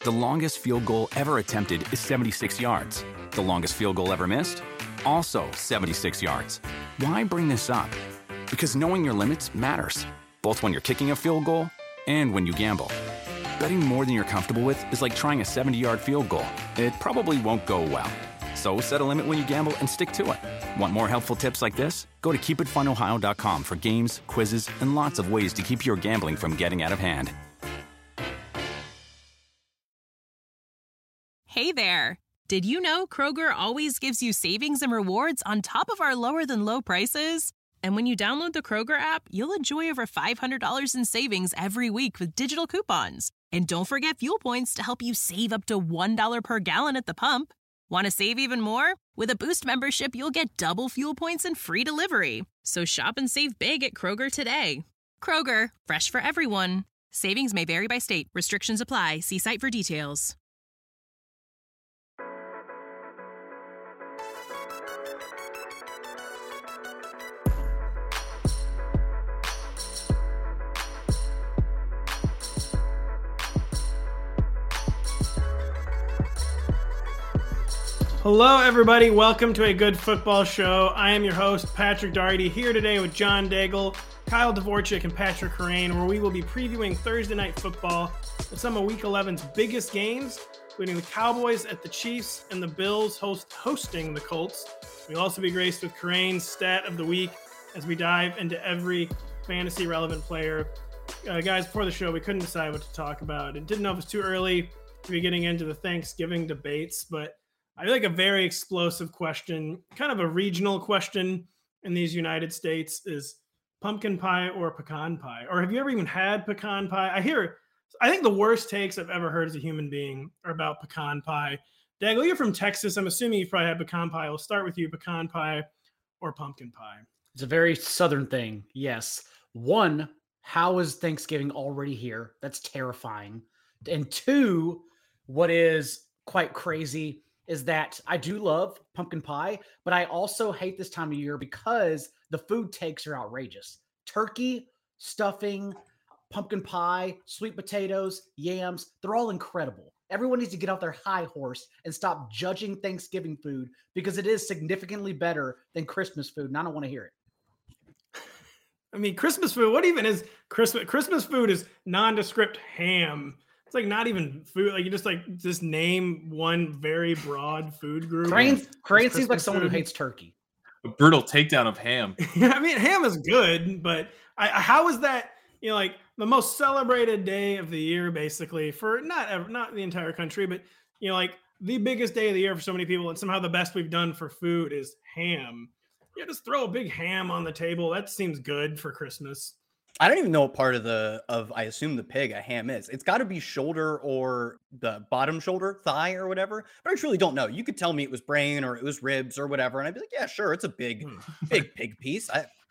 The longest field goal ever attempted is 76 yards. The longest field goal ever missed? Also 76 yards. Why bring this up? Because knowing your limits matters, both when you're kicking a field goal and when you gamble. Betting more than you're comfortable with is like trying a 70-yard field goal. It probably won't go well. So set a limit when you gamble and stick to it. Want more helpful tips like this? Go to keepitfunohio.com for games, quizzes, and lots of ways to keep your gambling from getting out of hand. Hey there! Did you know Kroger always gives you savings and rewards on top of our lower-than-low prices? And when you download the Kroger app, you'll enjoy over $500 in savings every week with digital coupons. And don't forget fuel points to help you save up to $1 per gallon at the pump. Want to save even more? With a Boost membership, you'll get double fuel points and free delivery. So shop and save big at Kroger today. Kroger, fresh for everyone. Savings may vary by state. Restrictions apply. See site for details. Hello, everybody. Welcome to A Good Football Show. I am your host, Patrick Daugherty, here today with John Daigle, Kyle Dvorchak, and Patrick Corain, where we will be previewing Thursday Night Football and some of Week 11's biggest games, including the Cowboys at the Chiefs and the Bills hosting the Colts. We'll also be graced with Corain's Stat of the Week as we dive into every fantasy-relevant player. Guys, before the show, we couldn't decide what to talk about. And didn't know if it was too early to be getting into the Thanksgiving debates, but I feel like a very explosive question, kind of a regional question in these United States, is pumpkin pie or pecan pie? Or have you ever even had pecan pie? I think the worst takes I've ever heard as a human being are about pecan pie. Daigle, you're from Texas. I'm assuming you've probably had pecan pie. We'll start with you, pecan pie or pumpkin pie. It's a very Southern thing, yes. One, how is Thanksgiving already here? That's terrifying. And two, what is quite crazy is that I do love pumpkin pie, but I also hate this time of year because the food takes are outrageous. Turkey, stuffing, pumpkin pie, sweet potatoes, yams, they're all incredible. Everyone needs to get off their high horse and stop judging Thanksgiving food because it is significantly better than Christmas food, and I don't want to hear it. I mean, Christmas food, what even is Christmas? Christmas food is nondescript ham. It's like not even food. Like you just name one very broad food group. Crane seems like someone who hates turkey. A brutal takedown of ham. I mean, ham is good, but how is that? You know, like the most celebrated day of the year, basically for not the entire country, but you know, like the biggest day of the year for so many people, and somehow the best we've done for food is ham. Yeah, just throw a big ham on the table. That seems good for Christmas. I don't even know what part of I assume the pig a ham is. It's got to be shoulder or the bottom shoulder, thigh or whatever. But I truly don't know. You could tell me it was brain or it was ribs or whatever, and I'd be like, yeah, sure, it's a big pig piece.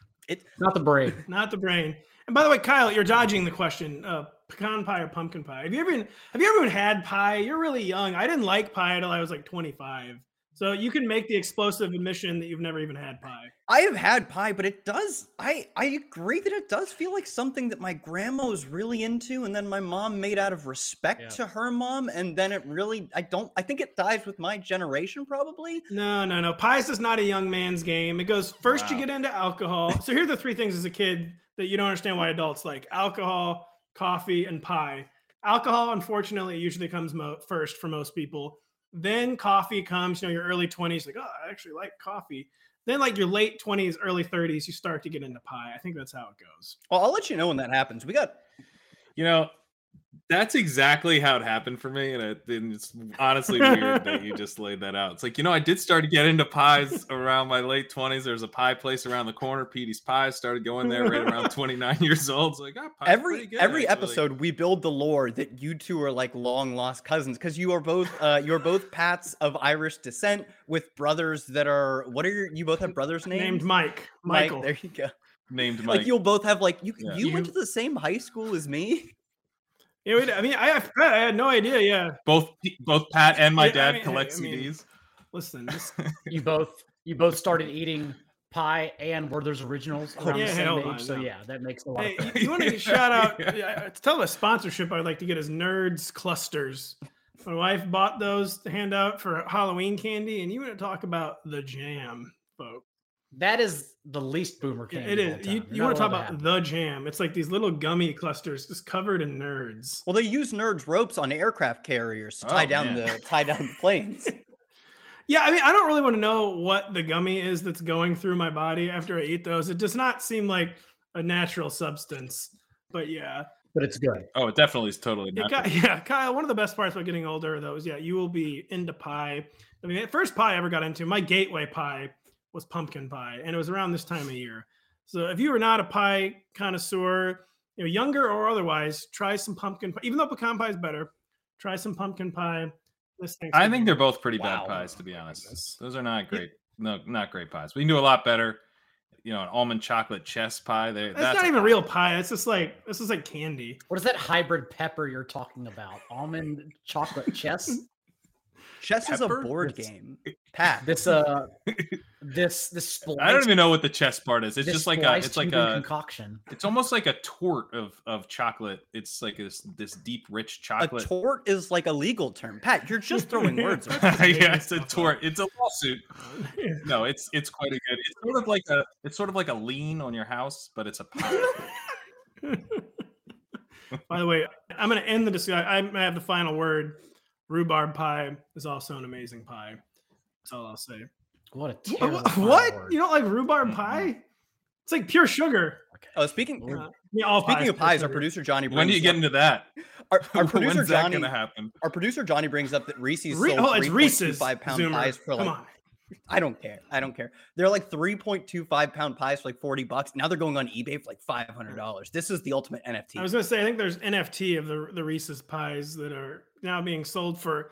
Not the brain. Not the brain. And by the way, Kyle, you're dodging the question. Pecan pie or pumpkin pie? Have you ever even had pie? You're really young. I didn't like pie until I was like 25. So you can make the explosive admission that you've never even had pie. I have had pie, but it does. I agree that it does feel like something that my grandma was really into, and then my mom made out of respect to her mom, and then it really. I think it dies with my generation probably. No. Pie's is not a young man's game. It goes first. You get into alcohol. So here are the three things as a kid that you don't understand why adults like: alcohol, coffee, and pie. Alcohol, unfortunately, usually comes first for most people. Then coffee comes, your early 20s, like, oh, I actually like coffee. Then like your late 20s, early 30s, you start to get into pie. I think that's how it goes. Well, I'll let you know when that happens. We got, that's exactly how it happened for me. And it's honestly weird that you just laid that out. It's like, I did start to get into pies around my late 20s. There's a pie place around the corner, Petey's Pies. Started going there right around 29 years old. It's like, pie's every good, episode we build the lore that you two are like long lost cousins because you are both Pats of Irish descent with brothers that are you both have brothers named Michael. There you go. Named Mike. Like you'll both have you went to the same high school as me. Yeah, I mean, I had no idea. Yeah, both Pat and my dad collect CDs. Listen, you both started eating pie and Werther's Originals around the same age. So yeah, that makes a lot of sense. You want to shout out? To tell a sponsorship I'd like to get is Nerds Clusters. My wife bought those to hand out for Halloween candy, and you want to talk about the jam, folks. That is the least boomer candy. It is. You want to talk about the jam. It's like these little gummy clusters just covered in nerds. Well, they use nerds ropes on aircraft carriers to tie down the planes. Yeah, I mean, I don't really want to know what the gummy is that's going through my body after I eat those. It does not seem like a natural substance, but yeah. But it's good. Oh, it definitely is totally natural. Kyle, one of the best parts about getting older, though, is, you will be into pie. I mean, the first pie I ever got into, my gateway pie was pumpkin pie, and it was around this time of year. So if you are not a pie connoisseur, younger or otherwise, try some pumpkin pie. Even though pecan pie is better, try some pumpkin pie. I think they're both pretty bad pies, to be honest. Those are not great. No, not great pies. We can do a lot better. An almond chocolate chess pie. That's not even real pie. It's just like candy. What is that hybrid pepper you're talking about? Almond chocolate chess? Chess is a board game. Pat. This splice, I don't even know what the chess part is. It's just like a concoction. It's almost like a tort of chocolate. It's like this deep, rich chocolate. A tort is like a legal term. Pat, you're just throwing words around. Yeah, it's a tort. It's a lawsuit. No, it's quite a good. It's sort of like a lien on your house, but it's a pie. By the way, I'm going to end the discussion. I have the final word. Rhubarb pie is also an amazing pie. That's all I'll say. What a terrible what? Word. You don't like rhubarb pie? It's like pure sugar. Okay. Oh, speaking of pies, our producer Johnny. When do you get into that? Our producer When's Johnny. That gonna happen? Our producer Johnny brings up that Reese's sold it's Reese's 3.25-pound pies for like. I don't care. They're like 3.25-pound pies for like $40. Now they're going on eBay for like $500. This is the ultimate NFT. I was gonna say, I think there's NFT of the Reese's pies that are now being sold for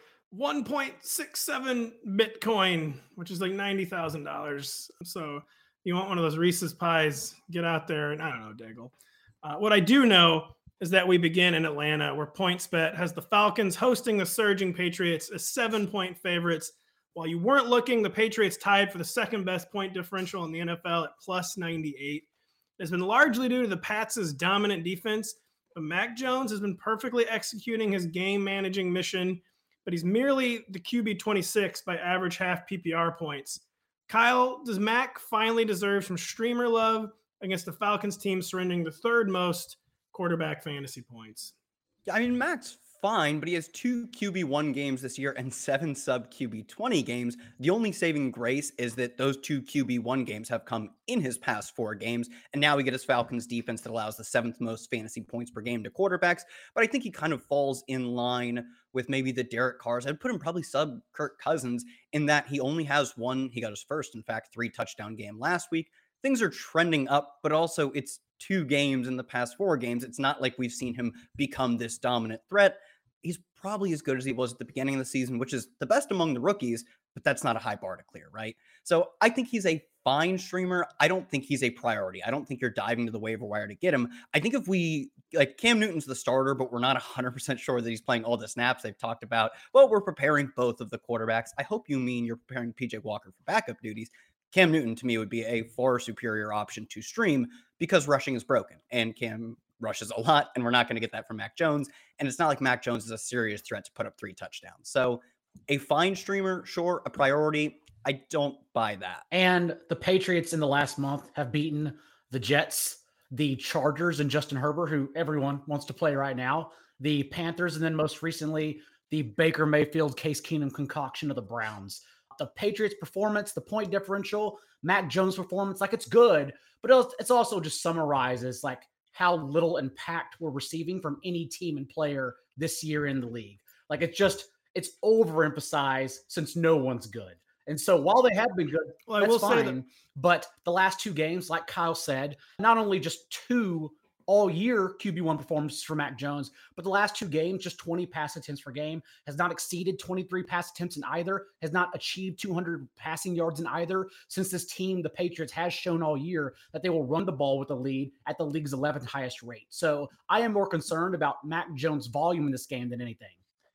1.67 Bitcoin, which is like $90,000. So you want one of those Reese's pies, get out there. And I don't know, Daigle. What I do know is that we begin in Atlanta, where PointsBet has the Falcons hosting the surging Patriots as 7-point favorites. While you weren't looking, the Patriots tied for the second best point differential in the NFL at plus 98. It's been largely due to the Pats' dominant defense, but Mac Jones has been perfectly executing his game-managing mission, but he's merely the QB 26 by average half PPR points. Kyle, does Mac finally deserve some streamer love against the Falcons team surrendering the third most quarterback fantasy points? I mean, Mac's fine, but he has 2 QB1 games this year and 7 sub QB20 games. The only saving grace is that those 2 QB1 games have come in his past 4 games, and now we get his Falcons defense that allows the 7th most fantasy points per game to quarterbacks. But I think he kind of falls in line with maybe the Derek Carrs. I'd put him probably sub Kirk Cousins in that he only has one. He got his first, in fact, 3 touchdown game last week. Things are trending up, but also it's 2 games in the past 4 games. It's not like we've seen him become this dominant threat. He's probably as good as he was at the beginning of the season, which is the best among the rookies, but that's not a high bar to clear, right? So I think he's a fine streamer. I don't think he's a priority. I don't think you're diving to the waiver wire to get him. I think if we, like, Cam Newton's the starter, but we're not 100% sure that he's playing all the snaps. They've talked about, well, we're preparing both of the quarterbacks. I hope you mean you're preparing PJ Walker for backup duties. Cam Newton, to me, would be a far superior option to stream because rushing is broken, and Cam rushes a lot, and we're not going to get that from Mac Jones. And it's not like Mac Jones is a serious threat to put up 3 touchdowns. So a fine streamer, sure, a priority. I don't buy that. And the Patriots in the last month have beaten the Jets, the Chargers and Justin Herbert, who everyone wants to play right now, the Panthers, and then most recently, the Baker Mayfield, Case Keenum concoction of the Browns. The Patriots performance, the point differential, Mac Jones performance, like, it's good, but it's also just summarizes like how little impact we're receiving from any team and player this year in the league. Like, it's overemphasized since no one's good. And so while they have been good, that's fine. But the last 2 games, like Kyle said, not only just 2 all-year QB1 performances for Mac Jones, but the last 2 games, just 20 pass attempts per game, has not exceeded 23 pass attempts in either, has not achieved 200 passing yards in either, since this team, the Patriots, has shown all year that they will run the ball with the lead at the league's 11th highest rate. So I am more concerned about Mac Jones' volume in this game than anything.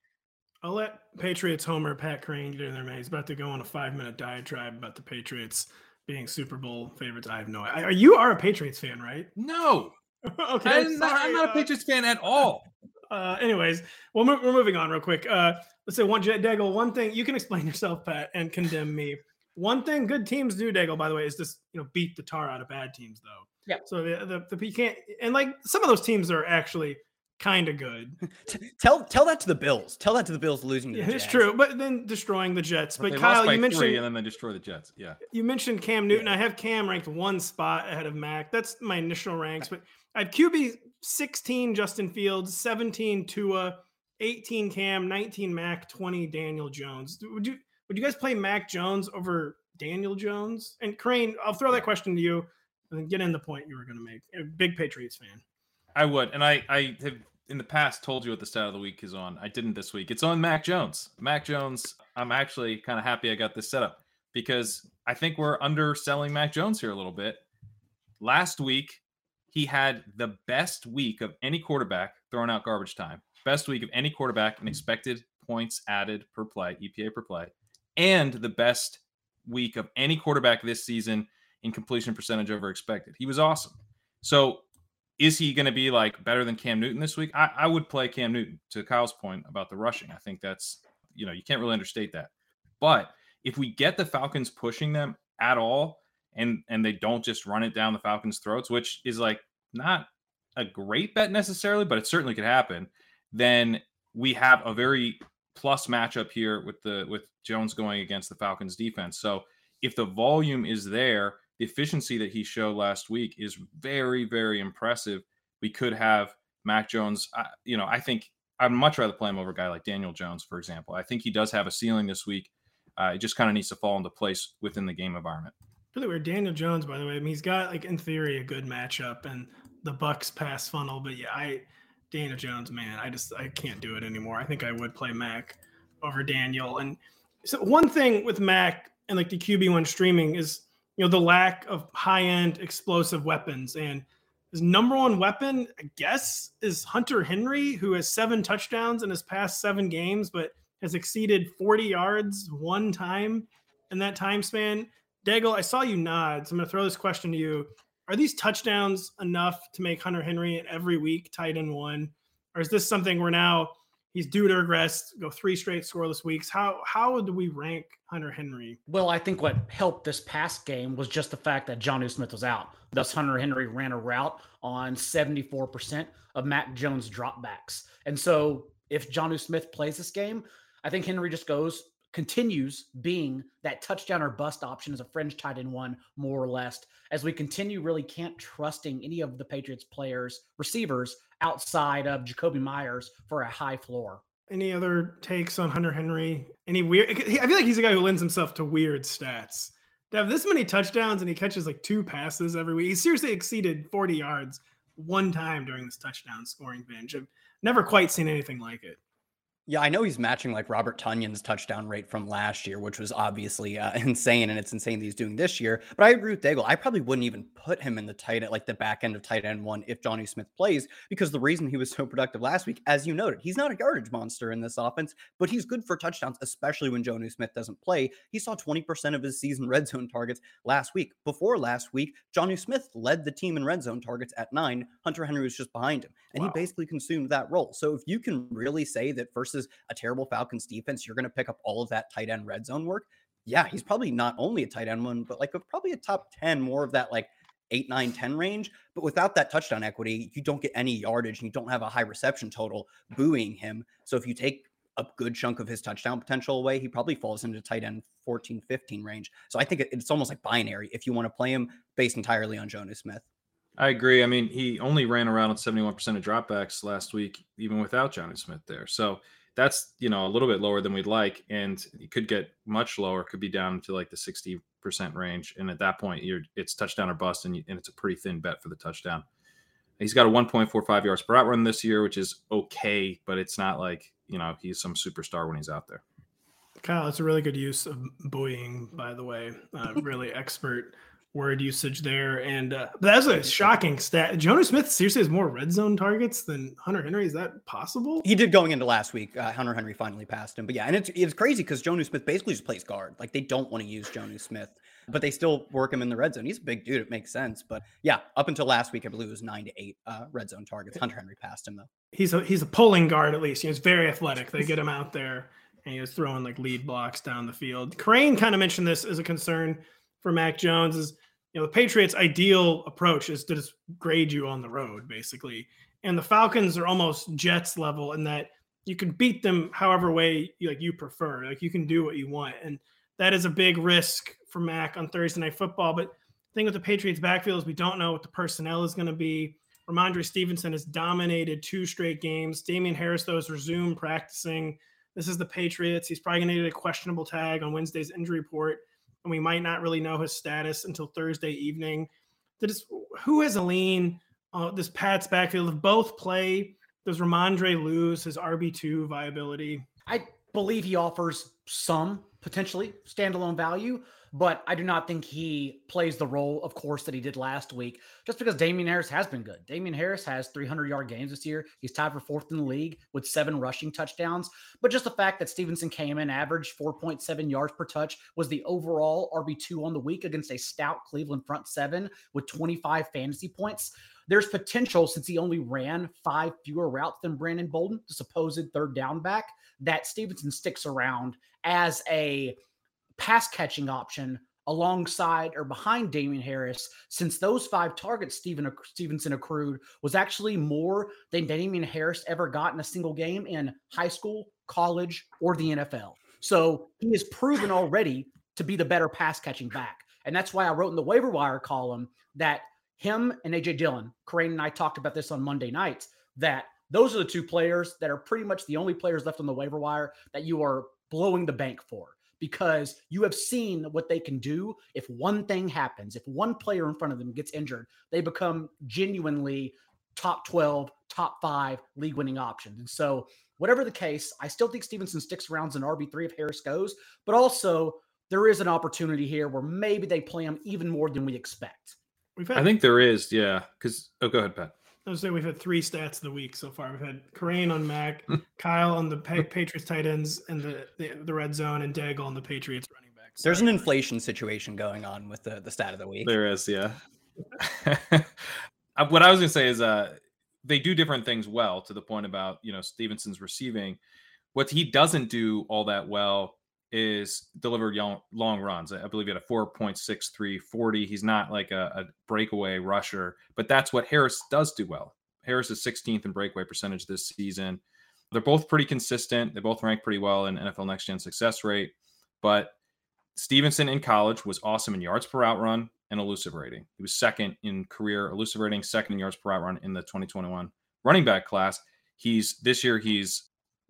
I'll let Patriots homer Pat Crane get in there, man. He's about to go on a 5-minute diatribe about the Patriots being Super Bowl favorites. I have no idea. You are a Patriots fan, right? No. Okay, I'm not a Patriots fan at all. Anyways, well, we're moving on real quick. Let's say Daigle, one thing you can explain yourself, Pat, and condemn me. One thing good teams do, Daigle, by the way, is just beat the tar out of bad teams, though. Yeah. So the you can't, and like some of those teams are actually kind of good. Tell that to the Bills. Tell that to the Bills losing to the Jets. It's true, but then destroying the Jets. But they Kyle, lost by you mentioned 3 and then they destroy the Jets. Yeah. You mentioned Cam Newton. I have Cam ranked one spot ahead of Mac. That's my initial ranks. But I have QB 16 Justin Fields, 17 Tua, 18 Cam, 19 Mac, 20 Daniel Jones. Would you guys play Mac Jones over Daniel Jones? And Crane, I'll throw that question to you and then get in the point you were going to make. A big Patriots fan. I would, and I have in the past told you what the stat of the week is on. I didn't this week. It's on Mac Jones. Mac Jones, I'm actually kind of happy I got this set up because I think we're underselling Mac Jones here a little bit. Last week, he had the best week of any quarterback throwing out garbage time. Best week of any quarterback in expected points added per play, EPA per play, and the best week of any quarterback this season in completion percentage over expected. He was awesome. So is he going to be like better than Cam Newton this week? I would play Cam Newton, to Kyle's point about the rushing. I think that's, you can't really understate that. But if we get the Falcons pushing them at all and they don't just run it down the Falcons' throats, which is like not a great bet necessarily, but it certainly could happen, then we have a very plus matchup here with Jones going against the Falcons defense. So if the volume is there, the efficiency that he showed last week is very, very impressive. We could have Mac Jones. I think I'd much rather play him over a guy like Daniel Jones, for example. I think he does have a ceiling this week. It just kind of needs to fall into place within the game environment. Really weird. Daniel Jones, by the way, I mean, he's got, like, in theory, a good matchup and the Bucs pass funnel. But yeah, Daniel Jones, man, I can't do it anymore. I think I would play Mac over Daniel. And so one thing with Mac and like the QB1 streaming is, the lack of high-end explosive weapons. And his number one weapon, I guess, is Hunter Henry, who has 7 touchdowns in his past 7 games, but has exceeded 40 yards one time in that time span. Daigle, I saw you nod, so I'm going to throw this question to you. Are these touchdowns enough to make Hunter Henry every week tight end 1? Or is this something where now he's due to regress, go 3 straight scoreless weeks? How do we rank Hunter Henry? Well, I think what helped this past game was just the fact that Jonnu Smith was out. Thus, Hunter Henry ran a route on 74% of Mac Jones dropbacks. And so if Jonnu Smith plays this game, I think Henry just continues being that touchdown or bust option as a fringe tight end 1, more or less, as we continue really can't trusting any of the Patriots receivers outside of Jacoby Myers for a high floor. Any other takes on Hunter Henry? Any weird? I feel like he's a guy who lends himself to weird stats. To have this many touchdowns and he catches like 2 passes every week. He seriously exceeded 40 yards one time during this touchdown scoring binge. I've never quite seen anything like it. Yeah, I know he's matching like Robert Tunyon's touchdown rate from last year, which was obviously insane, and it's insane that he's doing this year. But I agree with Daigle. I probably wouldn't even put him in the back end of tight end 1 if Jonnu Smith plays, because the reason he was so productive last week, as you noted, he's not a yardage monster in this offense, but he's good for touchdowns, especially when Jonnu Smith doesn't play. He saw 20% of his season red zone targets last week. Before last week, Jonnu Smith led the team in red zone targets at 9. Hunter Henry was just behind him, and he basically consumed that role. So if you can really say that versus a terrible Falcons defense, you're going to pick up all of that tight end red zone work. Yeah, he's probably not only a tight end 1, but like probably a top 10, more of that like 8, 9, 10 range. But without that touchdown equity, you don't get any yardage and you don't have a high reception total buoying him. So if you take a good chunk of his touchdown potential away, he probably falls into tight end 14, 15 range. So I think it's almost like binary if you want to play him based entirely on Jonnu Smith. I agree. I mean, he only ran around on 71% of dropbacks last week, even without Jonnu Smith there. So that's, a little bit lower than we'd like. And it could get much lower, could be down to like the 60% range. And at that point, it's touchdown or bust, and it's a pretty thin bet for the touchdown. He's got a 1.45 yards per route run this year, which is okay, but it's not like, he's some superstar when he's out there. Kyle, it's a really good use of buoying, by the way. Really expert word usage there. And but that's a shocking stat. Jonnu Smith seriously has more red zone targets than Hunter Henry. Is that possible? He did going into last week. Hunter Henry finally passed him. But yeah, and it's crazy because Jonnu Smith basically just plays guard. Like, they don't want to use Jonnu Smith but they still work him in the red zone. He's a big dude. It makes sense. But yeah, up until last week, I believe it was 9 to 8 red zone targets. Hunter Henry passed him, though. He's a pulling guard, at least. He's very athletic. They get him out there, and he was throwing like lead blocks down the field. Crane kind of mentioned this as a concern for Mac Jones is, the Patriots' ideal approach is to just grade you on the road, basically. And the Falcons are almost Jets level in that you can beat them however way you prefer. Like, you can do what you want. And that is a big risk for Mac on Thursday Night Football. But the thing with the Patriots backfield is we don't know what the personnel is going to be. Ramondre Stevenson has dominated 2 straight games. Damian Harris, though, has resumed practicing. This is the Patriots. He's probably going to get a questionable tag on Wednesday's injury report, and we might not really know his status until Thursday evening. Who has a lean on this Pats backfield? If both play, does Ramondre lose his RB2 viability? I believe he offers some potentially standalone value, but I do not think he plays the role, of course, that he did last week, just because Damian Harris has been good. Damian Harris has 300-yard games this year. He's tied for 4th in the league with 7 rushing touchdowns. But just the fact that Stevenson came in, averaged 4.7 yards per touch, was the overall RB2 on the week against a stout Cleveland front 7 with 25 fantasy points. There's potential, since he only ran 5 fewer routes than Brandon Bolden, the supposed third down back, that Stevenson sticks around as a pass catching option alongside or behind Damian Harris, since those 5 targets Stevenson accrued was actually more than Damian Harris ever got in a single game in high school, college, or the NFL. So he has proven already to be the better pass catching back. And that's why I wrote in the waiver wire column that him and AJ Dillon, Crane and I talked about this on Monday nights, that those are the 2 players that are pretty much the only players left on the waiver wire that you are blowing the bank for, because you have seen what they can do. If one thing happens, if one player in front of them gets injured, they become genuinely top 12, top 5 league winning options. And so whatever the case, I still think Stevenson sticks around as an RB3 if Harris goes, but also there is an opportunity here where maybe they play him even more than we expect. I think there is, yeah. Because go ahead, Pat. I was saying we've had 3 stats of the week so far. We've had Crane on Mac, Kyle on the Patriots tight ends and the red zone, and Daigle on the Patriots running backs. There's an inflation situation going on with the stat of the week. There is, yeah. What I was going to say is they do different things well, to the point about, Stevenson's receiving. What he doesn't do all that well is deliver long runs. I believe he had a 4.63 40. He's not like a breakaway rusher, but that's what Harris does do well. Harris is 16th in breakaway percentage this season. They're both pretty consistent. They both rank pretty well in NFL Next Gen success rate, but Stevenson in college was awesome in yards per route run and elusive rating. He was 2nd in career elusive rating, 2nd in yards per route run in the 2021 running back class. This year he's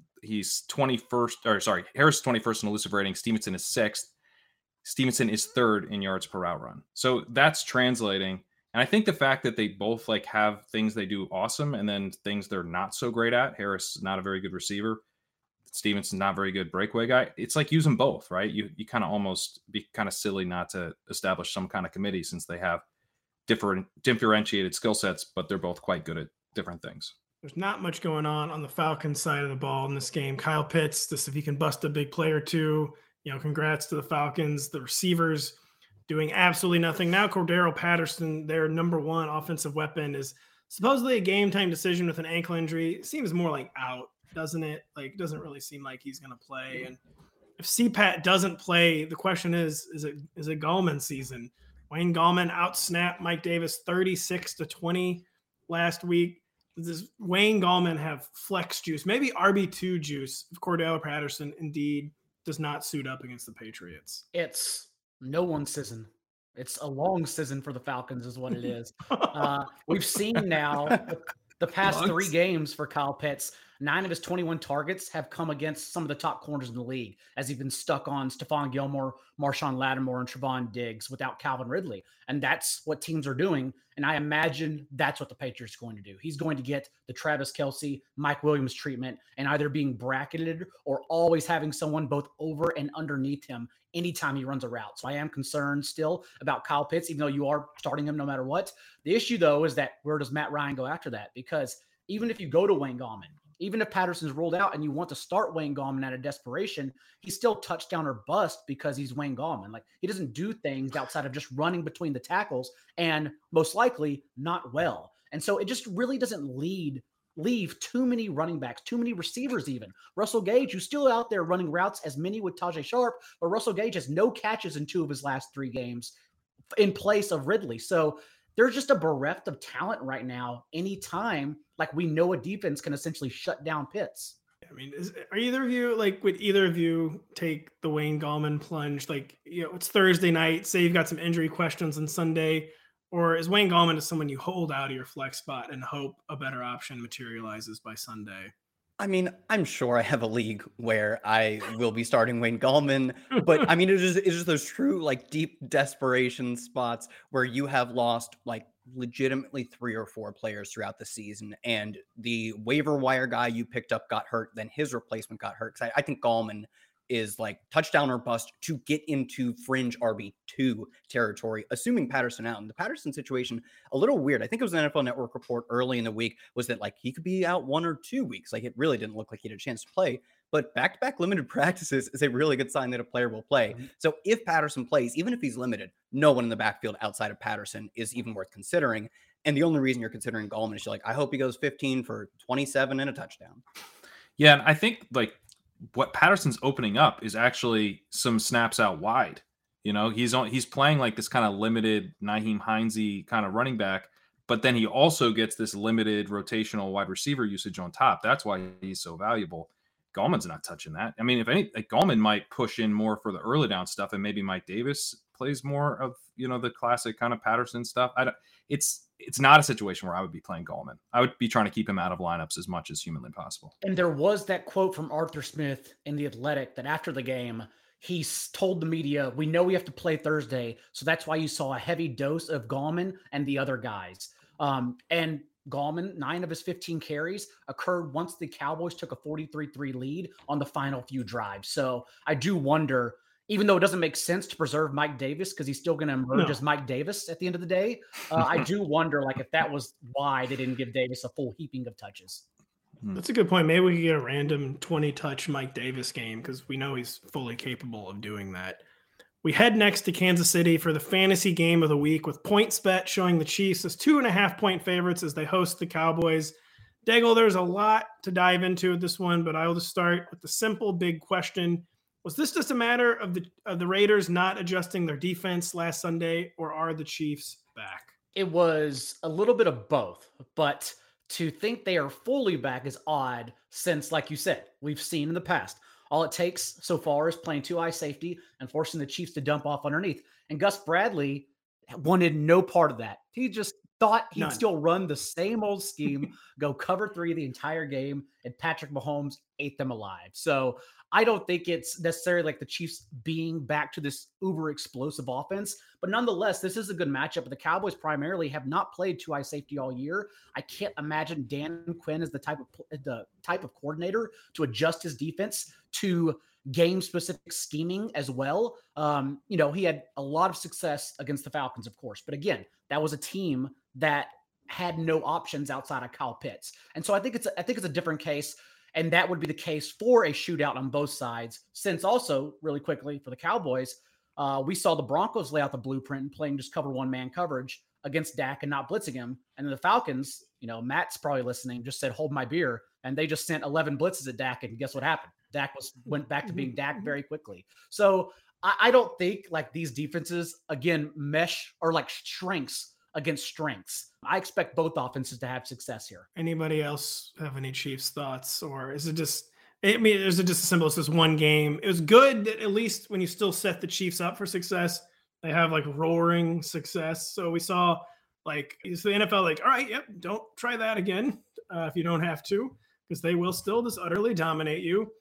21st, Harris is 21st in elusive rating. Stevenson is 6th. Stevenson is 3rd in yards per route run. So that's translating. And I think the fact that they both have things they do awesome and then things they're not so great at. Harris is not a very good receiver. Stevenson's not a very good breakaway guy. It's like use them both, right? You kind of almost be kind of silly not to establish some kind of committee, since they have differentiated skill sets, but they're both quite good at different things. There's not much going on the Falcons side of the ball in this game. Kyle Pitts, if he can bust a big play or two, congrats to the Falcons. The receivers doing absolutely nothing. Now Cordero Patterson, their number 1 offensive weapon, is supposedly a game-time decision with an ankle injury. It seems more like out, doesn't it? It doesn't really seem like he's going to play. And if CPAT doesn't play, the question is it Gallman season? Wayne Gallman outsnapped Mike Davis 36-20 last week. Does Wayne Gallman have flex juice, maybe RB2 juice, if Cordero Patterson indeed does not suit up against the Patriots? It's no one's season. It's a long season for the Falcons is what it is. We've seen now the past 3 games for Kyle Pitts. 9 of his 21 targets have come against some of the top corners in the league, as he's been stuck on Stephon Gilmore, Marshawn Lattimore, and Trevon Diggs without Calvin Ridley. And that's what teams are doing. And I imagine that's what the Patriots are going to do. He's going to get the Travis Kelce, Mike Williams treatment, and either being bracketed or always having someone both over and underneath him anytime he runs a route. So I am concerned still about Kyle Pitts, even though you are starting him no matter what. The issue, though, is that where does Matt Ryan go after that? Because even if you go to Wayne Gallman, even if Patterson's ruled out and you want to start Wayne Gallman out of desperation, he's still touchdown or bust because he's Wayne Gallman. Like, he doesn't do things outside of just running between the tackles, and most likely not well. And so it just really doesn't leave too many running backs, too many receivers even. Russell Gage, who's still out there running routes as many with Tajay Sharp, but Russell Gage has no catches in 2 of his last 3 games in place of Ridley. So they're just a bereft of talent right now. Anytime, like, we know a defense can essentially shut down Pitts. I mean, are either of you, like, would either of you take the Wayne Gallman plunge? Like, you know, it's Thursday night, say you've got some injury questions on Sunday, or is Wayne Gallman just someone you hold out of your flex spot and hope a better option materializes by Sunday? I mean, I'm sure I have a league where I will be starting Wayne Gallman, but I mean, it's just those true, like, deep desperation spots where you have lost, like, legitimately 3 or 4 players throughout the season, and the waiver wire guy you picked up got hurt, then his replacement got hurt. Because I think Gallman is like touchdown or bust to get into fringe RB2 territory, assuming Patterson out. And the Patterson situation, a little weird. I think it was an NFL Network report early in the week, was that, like, he could be out 1 or 2 weeks. Like, it really didn't look like he had a chance to play. But back-to-back limited practices is a really good sign that a player will play. So if Patterson plays, even if he's limited, no one in the backfield outside of Patterson is even worth considering. And the only reason you're considering Gallman is you're like, I hope he goes 15 for 27 and a touchdown. Yeah, and I think, like, what Patterson's opening up is actually some snaps out wide. You know, he's playing like this kind of limited Nyheim Hines-y kind of running back, but then he also gets this limited rotational wide receiver usage on top. That's why he's so valuable. Gallman's not touching that. I mean, if any, like, Gallman might push in more for the early down stuff, and maybe Mike Davis plays more of, you know, the classic kind of Patterson stuff. It's not a situation where I would be playing Gallman. I would be trying to keep him out of lineups as much as humanly possible. And there was that quote from Arthur Smith in The Athletic that after the game, he told the media, we know we have to play Thursday, so that's why you saw a heavy dose of Gallman and the other guys. And Gallman, 9 of his 15 carries occurred once the Cowboys took a 43-3 lead on the final few drives. So I do wonder, even though it doesn't make sense to preserve Mike Davis because he's still going to emerge as Mike Davis at the end of the day, I do wonder, like, if that was why they didn't give Davis a full heaping of touches. That's a good point. Maybe we could get a random 20-touch Mike Davis game because we know he's fully capable of doing that. We head next to Kansas City for the fantasy game of the week with PointsBet showing the Chiefs as 2.5-point favorites as they host the Cowboys. Daigle, there's a lot to dive into with this one, but I'll just start with the simple big question. Was this just a matter of the Raiders not adjusting their defense last Sunday, or are the Chiefs back? It was a little bit of both, but to think they are fully back is odd since, like you said, we've seen in the past, all it takes so far is playing 2 high safety and forcing the Chiefs to dump off underneath. And Gus Bradley wanted no part of that. He just thought he'd still run the same old scheme, go cover 3 the entire game, and Patrick Mahomes ate them alive. So I don't think it's necessarily like the Chiefs being back to this uber explosive offense, but nonetheless, this is a good matchup. The Cowboys primarily have not played 2 high safety all year. I can't imagine Dan Quinn is the type of coordinator to adjust his defense to game specific scheming as well. You know, he had a lot of success against the Falcons, of course, but again, that was a team that had no options outside of Kyle Pitts. And so I think it's a different case. And that would be the case for a shootout on both sides. Since also, really quickly, for the Cowboys, we saw the Broncos lay out the blueprint and playing just cover 1-man coverage against Dak and not blitzing him. And then the Falcons, you know, Matt's probably listening, just said, hold my beer. And they just sent 11 blitzes at Dak. And guess what happened? Dak went back to being Dak very quickly. So I don't think, like, these defenses, again, mesh or like strengths against strengths. I expect both offenses to have success here. Anybody else have any Chiefs thoughts, or is it just, I mean, is it just as simple as this one game? It was good that at least when you still set the Chiefs up for success, they have like roaring success. So we saw, like, is the NFL like, all right, yep, don't try that again if you don't have to, because they will still just utterly dominate you.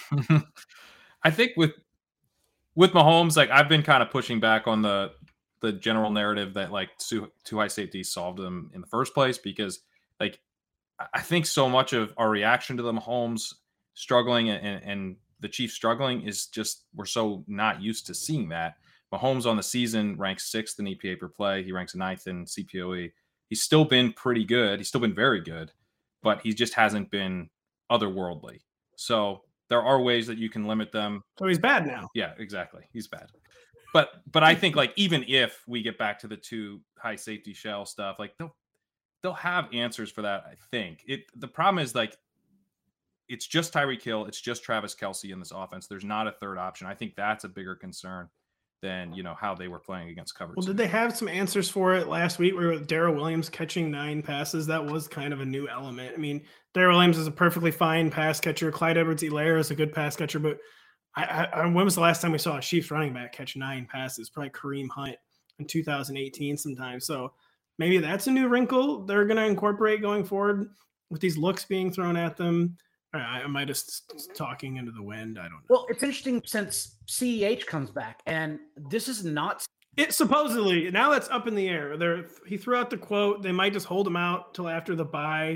I think with Mahomes, like, I've been kind of pushing back on the general narrative that, like, 2 high safeties solved them in the first place, because, like, I think so much of our reaction to the Mahomes struggling and the Chiefs struggling is just, we're so not used to seeing that. Mahomes on the season ranks 6th in EPA per play. He ranks 9th in CPOE. He's still been pretty good. He's still been very good, but he just hasn't been otherworldly. So there are ways that you can limit them. So he's bad now. Yeah, exactly. He's bad. But I think like even if we get back to the 2 high safety shell stuff, like they'll have answers for that. I think the problem is like it's just Tyreek Hill, it's just Travis Kelce in this offense. There's not a third option. I think that's a bigger concern than how they were playing against coverage. Well, did they have some answers for it last week? Where Darrell Williams catching 9 passes, that was kind of a new element. I mean, Darrell Williams is a perfectly fine pass catcher. Clyde Edwards-Helaire is a good pass catcher, but when was the last time we saw a Chiefs running back catch 9 passes? Probably Kareem Hunt in 2018 sometime. So maybe that's a new wrinkle they're going to incorporate going forward with these looks being thrown at them. Am I just talking into the wind? I don't know. Well, it's interesting since CEH comes back, and this is not. It supposedly, now that's up in the air. He threw out the quote. They might just hold him out till after the bye.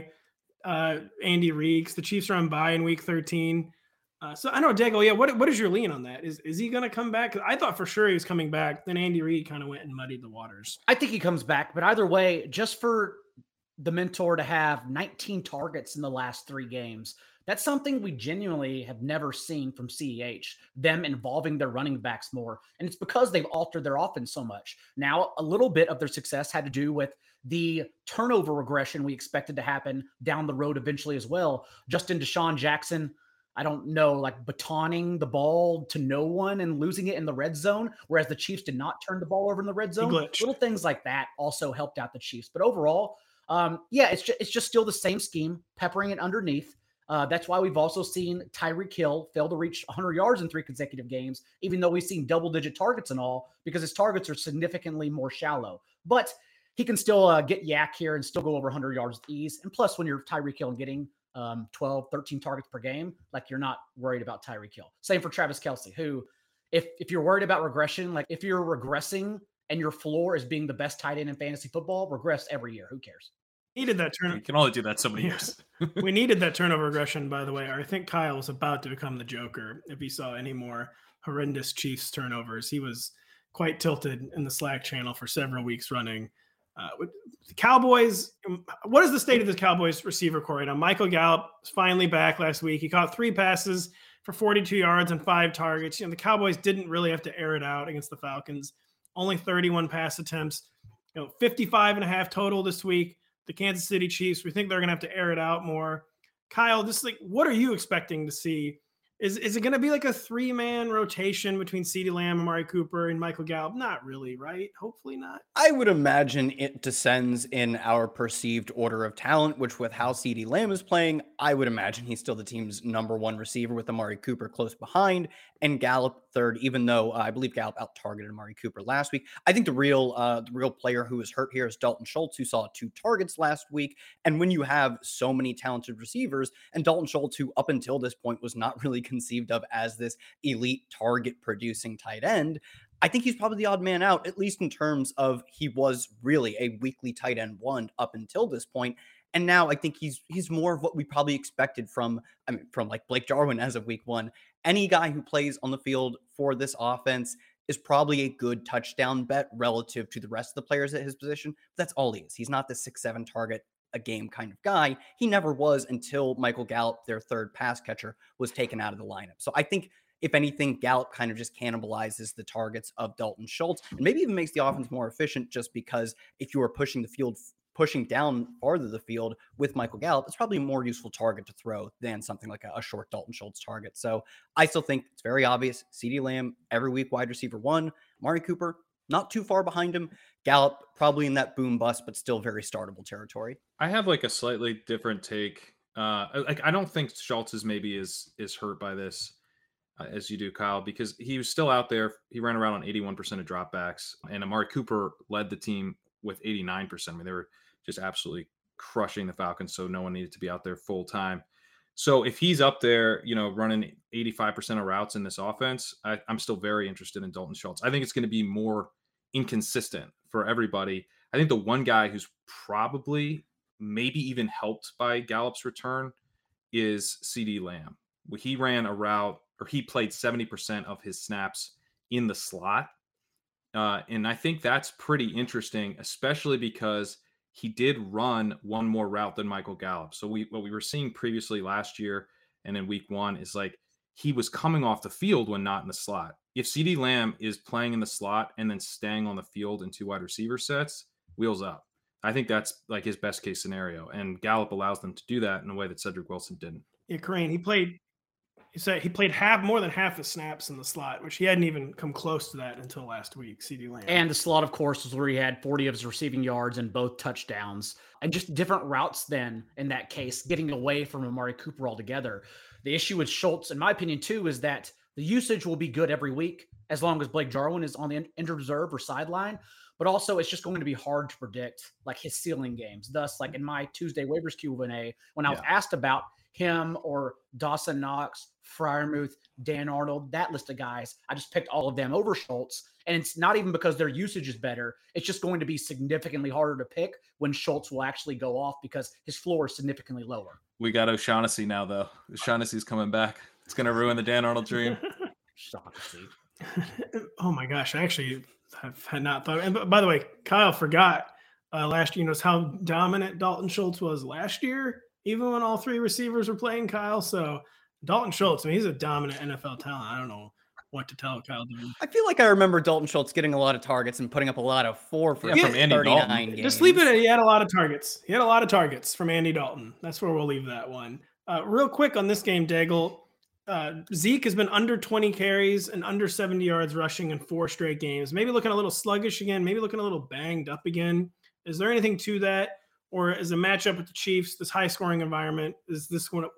Andy Reid, the Chiefs are on bye in week 13. So I know, Dago, yeah, what is your lean on that? Is he going to come back? 'Cause I thought for sure he was coming back. Then Andy Reid kind of went and muddied the waters. I think he comes back, but either way, just for the mentor to have 19 targets in the last 3 games, that's something we genuinely have never seen from CEH, them involving their running backs more. And it's because they've altered their offense so much. Now, a little bit of their success had to do with the turnover regression we expected to happen down the road eventually as well. Justin Deshaun Jackson, I don't know, like batoning the ball to no one and losing it in the red zone, whereas the Chiefs did not turn the ball over in the red zone. Little things like that also helped out the Chiefs. But overall, it's just still the same scheme, peppering it underneath. That's why we've also seen Tyreek Hill fail to reach 100 yards in 3 consecutive games, even though we've seen double-digit targets and all, because his targets are significantly more shallow. But he can still get yak here and still go over 100 yards with ease. And plus, when you're Tyreek Hill and getting 12, 13 targets per game, like you're not worried about Tyreek Hill. Same for Travis Kelce, who, if you're worried about regression, like if you're regressing and your floor is being the best tight end in fantasy football, regress every year. Who cares? Needed that turn. You can only do that so many years. We needed that turnover regression, by the way. I think Kyle was about to become the Joker if he saw any more horrendous Chiefs turnovers. He was quite tilted in the Slack channel for several weeks running. With the Cowboys, what is the state of this Cowboys receiver core right now? Michael Gallup is finally back last week. He caught 3 passes for 42 yards and 5 targets. The Cowboys didn't really have to air it out against the Falcons. Only 31 pass attempts. 55.5 total this week. The Kansas City Chiefs, we think they're going to have to air it out more. Kyle, just like, what are you expecting to see? Is it going to be like a 3-man rotation between CeeDee Lamb, Amari Cooper, and Michael Gallup? Not really, right? Hopefully not. I would imagine it descends in our perceived order of talent, which with how CeeDee Lamb is playing, I would imagine he's still the team's number 1 receiver with Amari Cooper close behind and Gallup third, even though I believe Gallup out-targeted Amari Cooper last week. I think the real player who was hurt here is Dalton Schultz, who saw 2 targets last week. And when you have so many talented receivers, and Dalton Schultz, who up until this point was not really conceived of as this elite target producing tight end, I think he's probably the odd man out, at least in terms of he was really a weekly tight end 1 up until this point. And now I think he's more of what we probably expected from like Blake Jarwin as of week 1. Any guy who plays on the field for this offense is probably a good touchdown bet relative to the rest of the players at his position. But that's all he is. He's not the 6-7 target a game kind of guy. He never was until Michael Gallup, their third pass catcher, was taken out of the lineup. So I think if anything, Gallup kind of just cannibalizes the targets of Dalton Schultz and maybe even makes the offense more efficient, just because if you are pushing down farther the field with Michael Gallup, it's probably a more useful target to throw than something like a short Dalton Schultz target. So I still think it's very obvious. CeeDee Lamb, every week wide receiver 1. Amari Cooper, not too far behind him. Gallup, probably in that boom bust, but still very startable territory. I have like a slightly different take. I don't think Schultz is hurt by this as you do, Kyle, because he was still out there. He ran around on 81% of dropbacks, and Amari Cooper led the team with 89%. I mean, they were just absolutely crushing the Falcons, so no one needed to be out there full time. So if he's up there, running 85% of routes in this offense, I'm still very interested in Dalton Schultz. I think it's going to be more inconsistent for everybody. I think the one guy who's probably maybe even helped by Gallup's return is CeeDee Lamb. He ran a route, or he played 70% of his snaps in the slot. And I think that's pretty interesting, especially because he did run one more route than Michael Gallup. So what we were seeing previously last year and in week 1 is like he was coming off the field when not in the slot. If CeeDee Lamb is playing in the slot and then staying on the field in 2 wide receiver sets, wheels up. I think that's like his best case scenario. And Gallup allows them to do that in a way that Cedric Wilson didn't. Yeah, Crane, he played more than half the snaps in the slot, which he hadn't even come close to that until last week, CeeDee Lamb. And the slot, of course, was where he had 40 of his receiving yards and both touchdowns, and just different routes then in that case, getting away from Amari Cooper altogether. The issue with Schultz, in my opinion, too, is that the usage will be good every week as long as Blake Jarwin is on the injured reserve or sideline. But also, it's just going to be hard to predict like his ceiling games. Thus, like in my Tuesday waivers Q&A, when I was asked about him or Dawson Knox, Freiermuth, Dan Arnold, that list of guys, I just picked all of them over Schultz. And it's not even because their usage is better. It's just going to be significantly harder to pick when Schultz will actually go off because his floor is significantly lower. We got O'Shaughnessy now, though. O'Shaughnessy's coming back. It's going to ruin the Dan Arnold dream. Shaughnessy. Oh my gosh, I actually had not thought. And by the way, Kyle forgot last year, how dominant Dalton Schultz was last year, even when all 3 receivers were playing, Kyle. So Dalton Schultz, he's a dominant NFL talent. I don't know what to tell Kyle. I feel like I remember Dalton Schultz getting a lot of targets and putting up a lot of 4 for from Andy 39 Dalton. games. Just leave it at he had a lot of targets. He had a lot of targets from Andy Dalton. That's where we'll leave that one. Real quick on this game, Daigle. Zeke has been under 20 carries and under 70 yards rushing in 4 straight games. Maybe looking a little sluggish again, maybe looking a little banged up again. Is there anything to that? Or is a matchup with the Chiefs, this high-scoring environment, is this going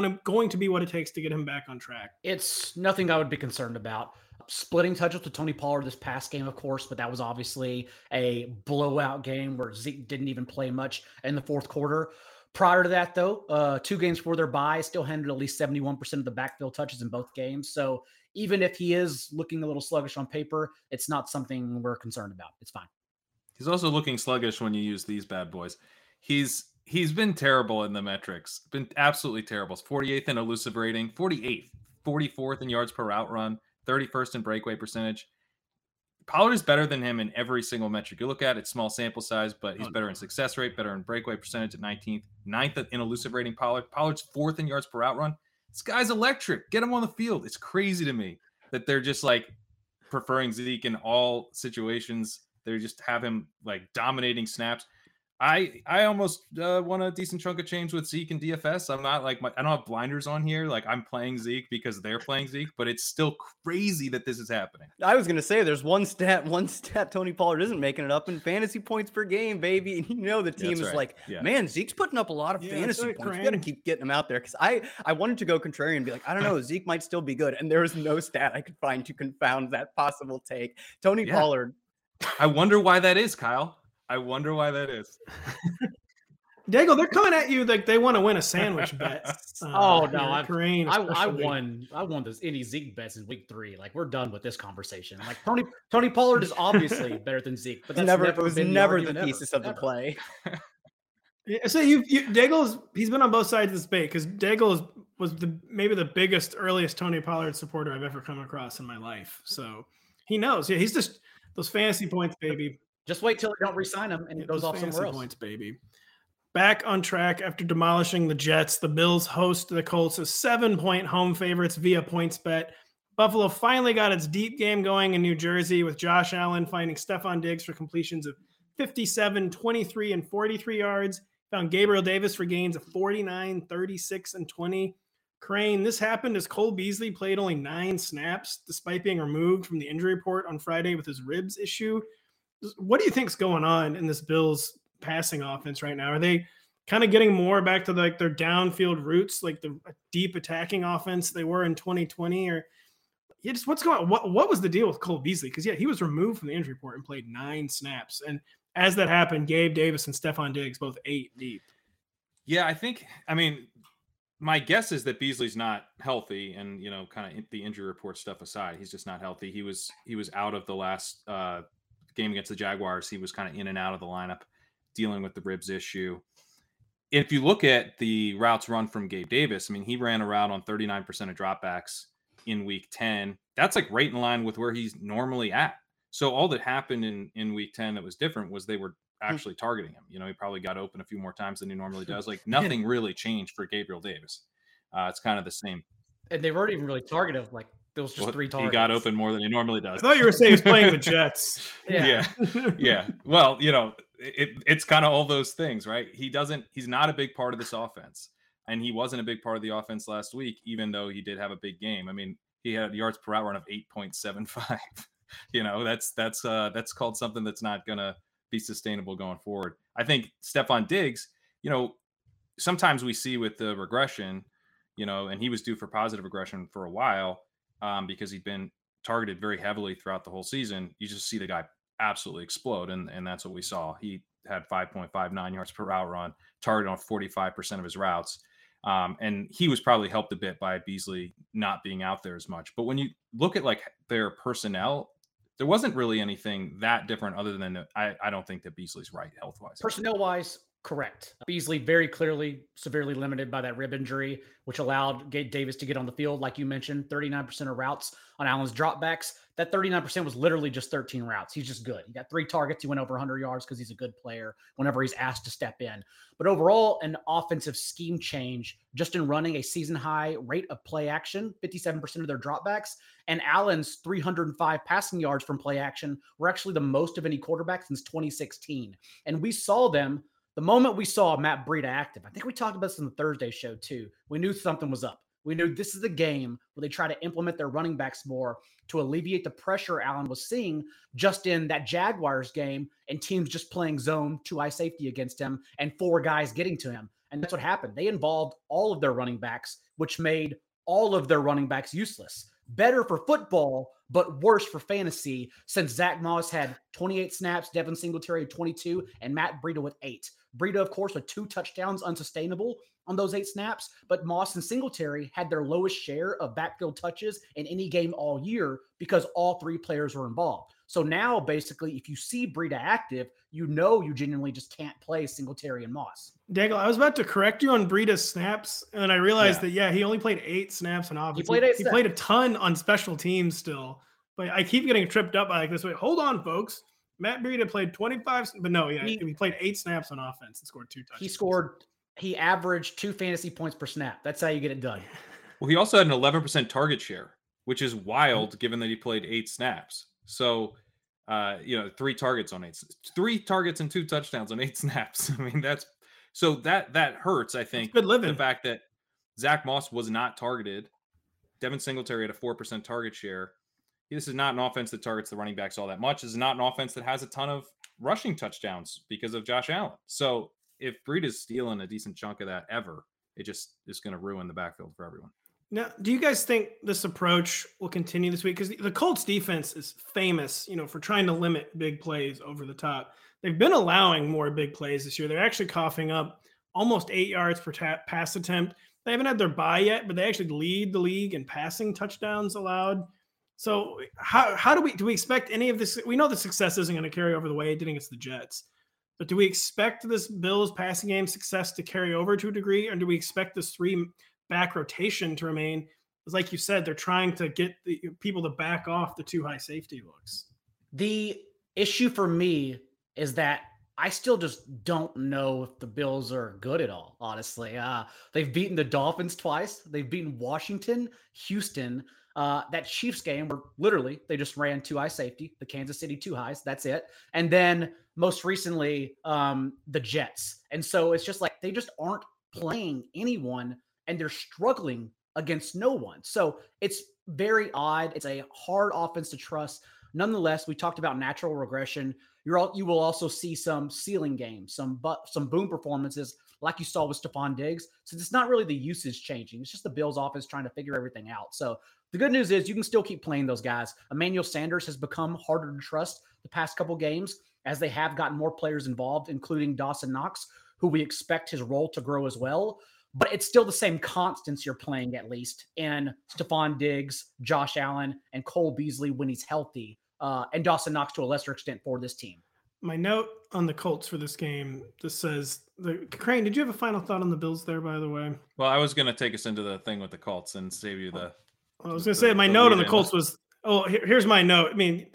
to be what it takes to get him back on track? It's nothing I would be concerned about. Splitting touches with Tony Pollard this past game, of course, but that was obviously a blowout game where Zeke didn't even play much in the fourth quarter. Prior to that, though, 2 games before their bye, still handled at least 71% of the backfield touches in both games. So even if he is looking a little sluggish on paper, it's not something we're concerned about. It's fine. He's also looking sluggish when you use these bad boys. He's been terrible in the metrics. Been absolutely terrible. 48th in elusive rating, 48th, 44th in yards per route run, 31st in breakaway percentage. Pollard is better than him in every single metric. You look at it, small sample size, but he's better in success rate, better in breakaway percentage at 19th, 9th in elusive rating. Pollard's 4th in yards per route run. This guy's electric. Get him on the field. It's crazy to me that they're just like preferring Zeke in all situations. They just have him like dominating snaps. I almost won a decent chunk of change with Zeke and DFS. I'm not like I don't have blinders on here. Like I'm playing Zeke because they're playing Zeke, but it's still crazy that this is happening. I was gonna say there's one stat Tony Pollard isn't making it up in fantasy points per game, baby. And the team is like, man, Zeke's putting up a lot of fantasy points. We got to keep getting him out there because I wanted to go contrarian and be like, I don't know, Zeke might still be good, and there was no stat I could find to confound that possible take. Tony Pollard. I wonder why that is, Kyle. I wonder why that is. Daigle, they're coming at you like they want to win a sandwich bet. Oh no, I won this any Zeke bets in week 3. Like we're done with this conversation. Like Tony Pollard is obviously better than Zeke, but that's never the thesis of the play. Yeah, so Daigle's he's been on both sides of this debate because Daigle was maybe the biggest, earliest Tony Pollard supporter I've ever come across in my life. So he knows. Yeah, he's just those fantasy points, baby. Just wait till they don't re-sign him and it goes off somewhere else. Points, baby. Back on track after demolishing the Jets, the Bills host the Colts as 7-point home favorites via PointsBet. Buffalo finally got its deep game going in New Jersey with Josh Allen finding Stephon Diggs for completions of 57, 23, and 43 yards. Found Gabriel Davis for gains of 49, 36, and 20. Crane, this happened as Cole Beasley played only 9 snaps despite being removed from the injury report on Friday with his ribs issue. What do you think's going on in this Bills passing offense right now? Are they kind of getting more back to like their downfield roots, like the deep attacking offense they were in 2020? Or just what's going on? What was the deal with Cole Beasley? Because he was removed from the injury report and played 9 snaps. And as that happened, Gabe Davis and Stephon Diggs both 8 deep. Yeah, my guess is that Beasley's not healthy, and kind of the injury report stuff aside, he's just not healthy. He was out of the last game against the Jaguars. He was kind of in and out of the lineup dealing with the ribs issue. If you look at the routes run from Gabe Davis, he ran a route on 39% of dropbacks in week 10. That's like right in line with where he's normally at. So all that happened in week 10 that was different was they were actually targeting him. He probably got open a few more times than he normally does. Like nothing really changed for Gabriel Davis. It's kind of the same. And they weren't even really targeted. Like there was just 3 targets. He got open more than he normally does. I thought you were saying he was playing the Jets. Yeah. Well, it's kind of all those things, right? He's not a big part of this offense. And he wasn't a big part of the offense last week, even though he did have a big game. I mean, he had yards per route run of 8.75. That's called something that's not going to be sustainable going forward. I think Stefon Diggs, sometimes we see with the regression, and he was due for positive regression for a while because he'd been targeted very heavily throughout the whole season. You just see the guy absolutely explode. And that's what we saw. He had 5.59 yards per route run, targeted on 45% of his routes. And he was probably helped a bit by Beasley not being out there as much. But when you look at like their personnel, there wasn't really anything that different other than I don't think that Beasley's right health-wise. Personnel-wise, correct. Beasley very clearly severely limited by that rib injury, which allowed Davis to get on the field. Like you mentioned, 39% of routes on Allen's dropbacks. That 39% was literally just 13 routes. He's just good. He got 3 targets. He went over 100 yards because he's a good player whenever he's asked to step in. But overall, an offensive scheme change just in running a season-high rate of play action, 57% of their dropbacks, and Allen's 305 passing yards from play action were actually the most of any quarterback since 2016. And we saw them the moment we saw Matt Breida active. I think we talked about this in the Thursday show too. We knew something was up. We knew this is a game where they try to implement their running backs more to alleviate the pressure Allen was seeing just in that Jaguars game and teams just playing zone 2-eye safety against him and 4 guys getting to him. And that's what happened. They involved all of their running backs, which made all of their running backs useless. Better for football, but worse for fantasy since Zach Moss had 28 snaps, Devin Singletary had 22, and Matt Breida with 8. Breida, of course, with 2 touchdowns, unsustainable on those 8 snaps, but Moss and Singletary had their lowest share of backfield touches in any game all year because all 3 players were involved. So now, basically, if you see Breida active, you genuinely just can't play Singletary and Moss. Daigle, I was about to correct you on Breida's snaps, and then I realized that, he only played 8 snaps on offense. He played a ton on special teams still, but I keep getting tripped up by like this. Wait, hold on, folks. Matt Breida played 25, but no, he played 8 snaps on offense and scored 2 touchdowns. He averaged 2 fantasy points per snap. That's how you get it done. Well, he also had an 11% target share, which is wild given that he played 8 snaps. So, 3 targets on 8, 3 targets and 2 touchdowns on 8 snaps. I mean, that hurts. I think good living. The fact that Zach Moss was not targeted, Devin Singletary had a 4% target share. This is not an offense that targets the running backs all that much. This is not an offense that has a ton of rushing touchdowns because of Josh Allen. So if Breida's stealing a decent chunk of that ever, it just is going to ruin the backfield for everyone. Now, do you guys think this approach will continue this week? Because the Colts defense is famous, for trying to limit big plays over the top. They've been allowing more big plays this year. They're actually coughing up almost 8 yards per pass attempt. They haven't had their bye yet, but they actually lead the league in passing touchdowns allowed. So how do we expect any of this? We know the success isn't going to carry over the way it did against the Jets, but do we expect this Bills passing game success to carry over to a degree, or do we expect this 3-back rotation to remain? Because like you said, they're trying to get the people to back off the 2 high safety looks. The issue for me is that I still just don't know if the Bills are good at all, honestly. They've beaten the Dolphins twice. They've beaten Washington, Houston. That Chiefs game where literally they just ran 2-eye safety, the Kansas City 2 highs. That's it. And then most recently, the Jets. And so it's just like they just aren't playing anyone and they're struggling against no one. So it's very odd. It's a hard offense to trust. Nonetheless, we talked about natural regression. You will also see some ceiling games, some boom performances like you saw with Stefon Diggs. So it's not really the usage changing. It's just the Bills offense trying to figure everything out. So the good news is you can still keep playing those guys. Emmanuel Sanders has become harder to trust the past couple games as they have gotten more players involved, including Dawson Knox, who we expect his role to grow as well. But it's still the same constants you're playing, at least, in Stefon Diggs, Josh Allen, and Cole Beasley when he's healthy, and Dawson Knox to a lesser extent for this team. My note on the Colts for this game just says, Crane, did you have a final thought on the Bills there, by the way? Well, I was going to take us into the thing with the Colts and save you the... I was going to say my note on the Colts was, here's my note. I mean,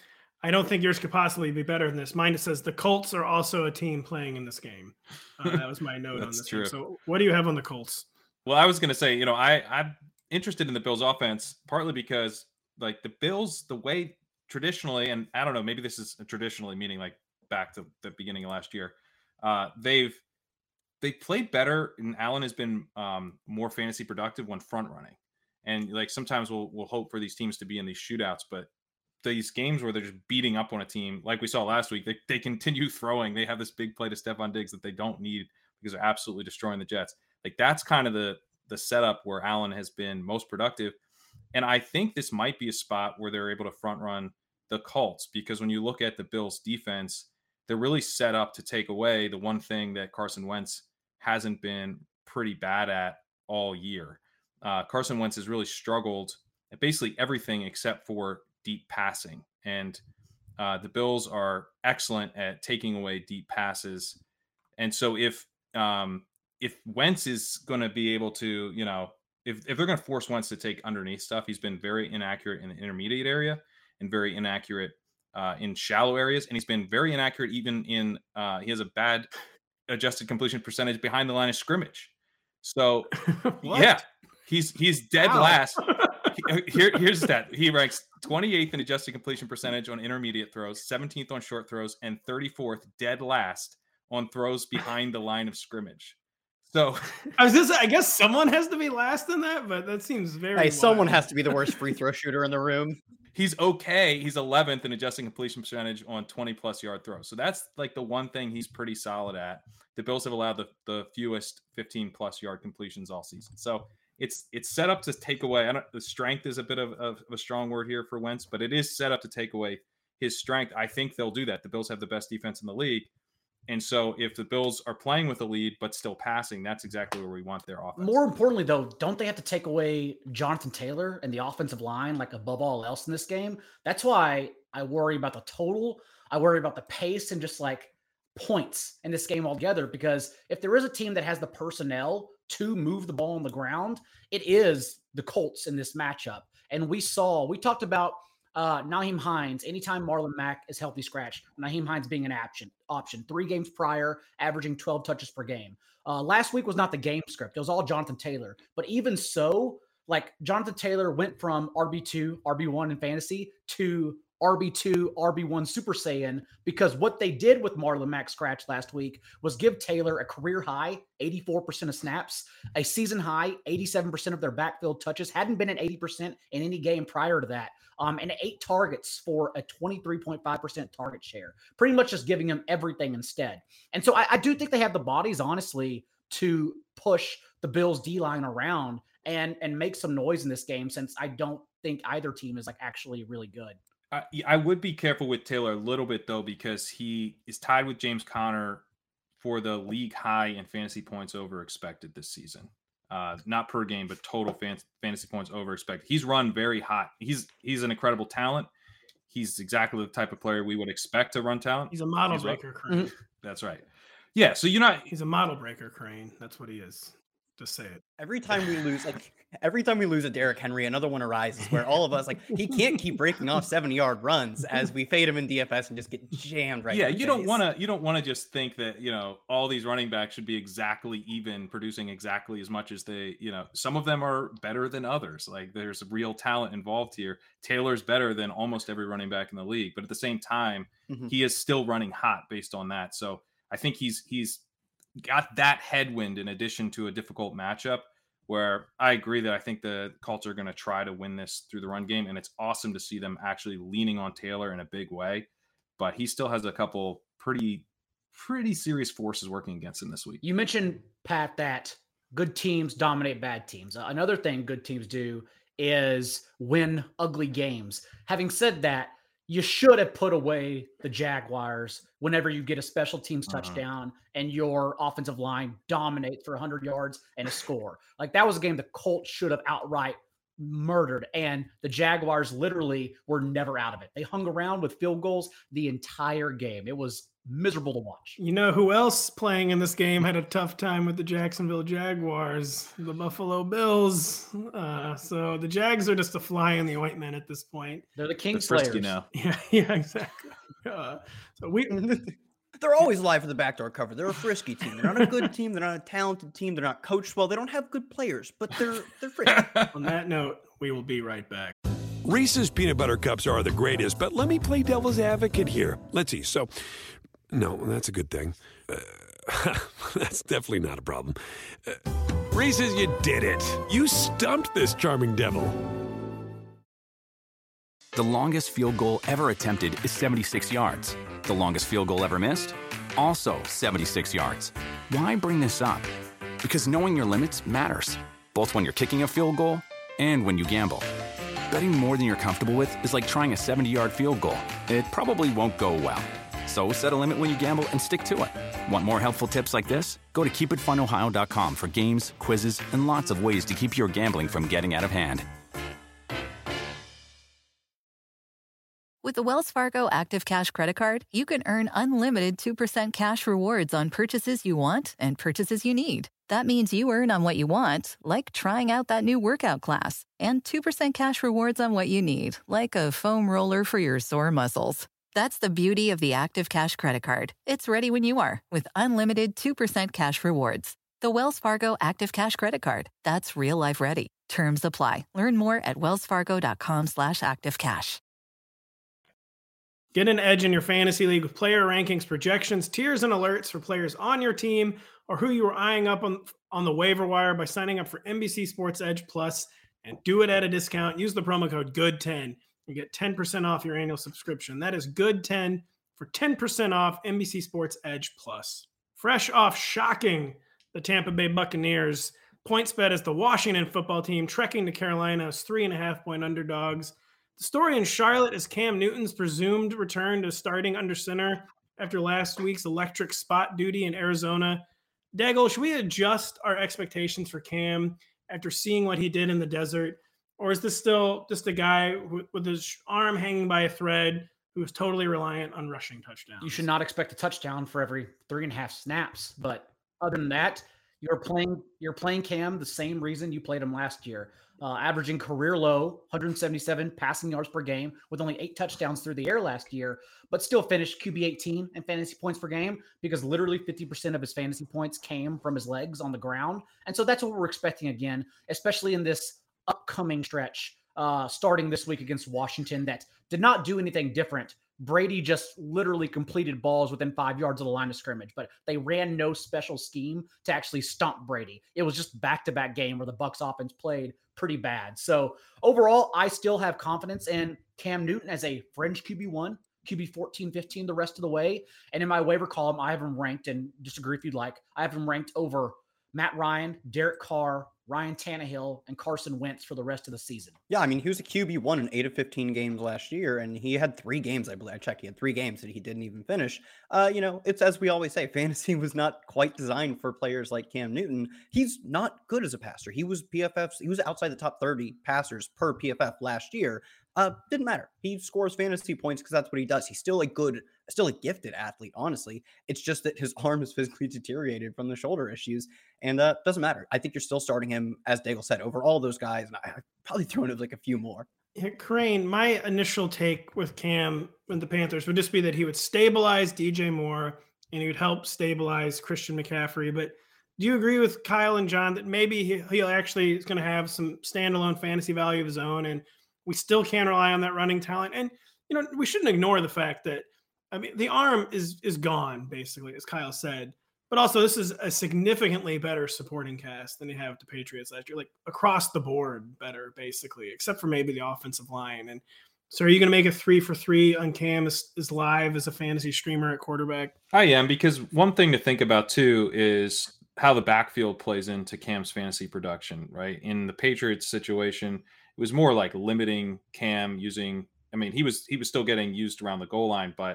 I don't think yours could possibly be better than this. Mine says the Colts are also a team playing in this game. That was my note on this true. one. So what do you have on the Colts? Well, I was going to say, I'm interested in the Bills offense, partly because like the Bills, the way traditionally, and I don't know, maybe this is traditionally meaning like back to the beginning of last year, they've played better, and Allen has been more fantasy productive when front running. And like sometimes we'll hope for these teams to be in these shootouts, but these games where they're just beating up on a team, like we saw last week, they continue throwing. They have this big play to Stephon Diggs that they don't need because they're absolutely destroying the Jets. Like that's kind of the setup where Allen has been most productive. And I think this might be a spot where they're able to front run the Colts, because when you look at the Bills defense, they're really set up to take away the one thing that Carson Wentz hasn't been pretty bad at all year. Carson Wentz has really struggled at basically everything except for deep passing. And the Bills are excellent at taking away deep passes. And so if Wentz is going to be able to, if they're going to force Wentz to take underneath stuff, he's been very inaccurate in the intermediate area and very inaccurate in shallow areas. And he's been very inaccurate even in, he has a bad adjusted completion percentage behind the line of scrimmage. So yeah, he's dead last. Here's the stat. He ranks 28th in adjusted completion percentage on intermediate throws, 17th on short throws, and 34th dead last on throws behind the line of scrimmage. So I guess someone has to be last in that, but that seems very wild. Someone has to be the worst free throw shooter in the room. He's okay. He's 11th in adjusting completion percentage on 20-plus yard throws. So that's like the one thing he's pretty solid at. The Bills have allowed the fewest 15-plus yard completions all season. So it's set up to take away. The strength is a bit of a strong word here for Wentz, but it is set up to take away his strength. I think they'll do that. The Bills have the best defense in the league. And so if the Bills are playing with a lead but still passing, that's exactly where we want their offense. More importantly, though, don't they have to take away Jonathan Taylor and the offensive line, like above all else in this game? That's why I worry about the total. I worry about the pace and just like points in this game altogether, because if there is a team that has the personnel to move the ball on the ground, it is the Colts in this matchup. And we talked about Nyheim Hines. Anytime Marlon Mack is healthy scratch, Nyheim Hines being an option. 3 games prior, averaging 12 touches per game. Last week was not the game script. It was all Jonathan Taylor. But even so, like Jonathan Taylor went from RB2, RB1 in fantasy to RB2, RB1 Super Saiyan, because what they did with Marlon Mack scratch last week was give Taylor a career high 84% of snaps, a season high 87% of their backfield touches, hadn't been at 80% in any game prior to that, and 8 targets for a 23.5% target share, pretty much just giving him everything instead. And so I do think they have the bodies, honestly, to push the Bills D-line around and make some noise in this game, since I don't think either team is like actually really good. I would be careful with Taylor a little bit, though, because he is tied with James Conner for the league high in fantasy points over expected this season. Not per game, but total fantasy points over expected. He's run very hot. He's an incredible talent. He's exactly the type of player we would expect to run talent. He's a model breaker, Crane. That's right. Yeah, so he's a model breaker, Crane. That's what he is. Just say it. Every time we lose a Derrick Henry, another one arises where all of us, like, he can't keep breaking off 70-yard runs as we fade him in DFS and just get jammed right. Yeah, you don't want to just think that, all these running backs should be exactly even, producing exactly as much as they, some of them are better than others. Like, there's real talent involved here. Taylor's better than almost every running back in the league, but at the same time, he is still running hot based on that. So I think he's got that headwind in addition to a difficult matchup, where I agree that I think the Colts are going to try to win this through the run game. And it's awesome to see them actually leaning on Taylor in a big way, but he still has a couple pretty serious forces working against him this week. You mentioned, Pat, that good teams dominate bad teams. Another thing good teams do is win ugly games. Having said that, you should have put away the Jaguars whenever you get a special teams touchdown and your offensive line dominates for 100 yards and a score. Like, that was a game the Colts should have outright murdered. And the Jaguars literally were never out of it. They hung around with field goals the entire game. It was miserable to watch. You know who else playing in this game had a tough time with the Jacksonville Jaguars? The Buffalo Bills. So the Jags are just a fly in the ointment at this point. They're the King frisky Slayers. now. Yeah, exactly. So we They're always live for the backdoor cover. They're a frisky team. They're not a good team. They're not a talented team. They're not coached well. They don't have good players, but they're frisky. On that note, we will be right back. Reese's peanut butter cups are the greatest, but let me play devil's advocate here. Let's see. So, no, that's a good thing. That's definitely not a problem. Reese's, you did it. You stumped this charming devil. The longest field goal ever attempted is 76 yards. The longest field goal ever missed? Also 76 yards. Why bring this up? Because knowing your limits matters, both when you're kicking a field goal and when you gamble. Betting more than you're comfortable with is like trying a 70-yard field goal. It probably won't go well. So set a limit when you gamble and stick to it. Want more helpful tips like this? Go to keepitfunohio.com for games, quizzes, and lots of ways to keep your gambling from getting out of hand. With the Wells Fargo Active Cash Credit Card, you can earn unlimited 2% cash rewards on purchases you want and purchases you need. That means you earn on what you want, like trying out that new workout class, and 2% cash rewards on what you need, like a foam roller for your sore muscles. That's the beauty of the Active Cash Credit Card. It's ready when you are, with unlimited 2% cash rewards. The Wells Fargo Active Cash Credit Card. That's real life ready. Terms apply. Learn more at wellsfargo.com/activecash. Get an edge in your fantasy league with player rankings, projections, tiers, and alerts for players on your team or who you are eyeing up on the waiver wire by signing up for NBC Sports Edge Plus, and do it at a discount. Use the promo code GOOD10. You get 10% off your annual subscription. That is GOOD10 for 10% off NBC Sports Edge Plus. Fresh off shocking the Tampa Bay Buccaneers, PointsBet is the Washington football team trekking to Carolina as 3.5-point underdogs. The story in Charlotte is Cam Newton's presumed return to starting under center after last week's electric spot duty in Arizona. Daigle, should we adjust our expectations for Cam after seeing what he did in the desert? Or is this still just a guy with his arm hanging by a thread who is totally reliant on rushing touchdowns? You should not expect a touchdown for every 3.5 snaps. But other than that, you're playing Cam the same reason you played him last year. Averaging career low 177 passing yards per game with only 8 touchdowns through the air last year, but still finished QB 18 in fantasy points per game because literally 50% of his fantasy points came from his legs on the ground. And so that's what we're expecting again, especially in this upcoming stretch starting this week against Washington that did not do anything different. Brady just literally completed balls within 5 yards of the line of scrimmage, but they ran no special scheme to actually stomp Brady. It was just back-to-back game where the Bucs offense played pretty bad. So overall, I still have confidence in Cam Newton as a fringe QB1, QB 14, 15 the rest of the way. And in my waiver column, I have him ranked, and disagree if you'd like, I have him ranked over Matt Ryan, Derek Carr, Ryan Tannehill, and Carson Wentz for the rest of the season. Yeah, I mean, he was a QB1 in 8 of 15 games last year, and he had 3 games, I believe. I checked, he had 3 games that he didn't even finish. It's as we always say, fantasy was not quite designed for players like Cam Newton. He's not good as a passer. He was outside the top 30 passers per PFF last year. Didn't matter. He scores fantasy points because that's what he does. He's still a gifted athlete, honestly. It's just that his arm is physically deteriorated from the shoulder issues, and doesn't matter. I think you're still starting him, as Daigle said, over all those guys, and I've probably thrown in like a few more. Yeah, Crane, my initial take with Cam and the Panthers would just be that he would stabilize DJ Moore and he would help stabilize Christian McCaffrey. But do you agree with Kyle and John that maybe he'll actually is going to have some standalone fantasy value of his own, and we still can't rely on that running talent? And, we shouldn't ignore the fact that, the arm is gone, basically, as Kyle said. But also, this is a significantly better supporting cast than you have with the Patriots last year, like across the board better, basically, except for maybe the offensive line. And so are you going to make a 3 for 3 on Cam as live as a fantasy streamer at quarterback? I am, because one thing to think about, too, is how the backfield plays into Cam's fantasy production, right? In the Patriots situation, it was more like limiting Cam using, he was still getting used around the goal line, but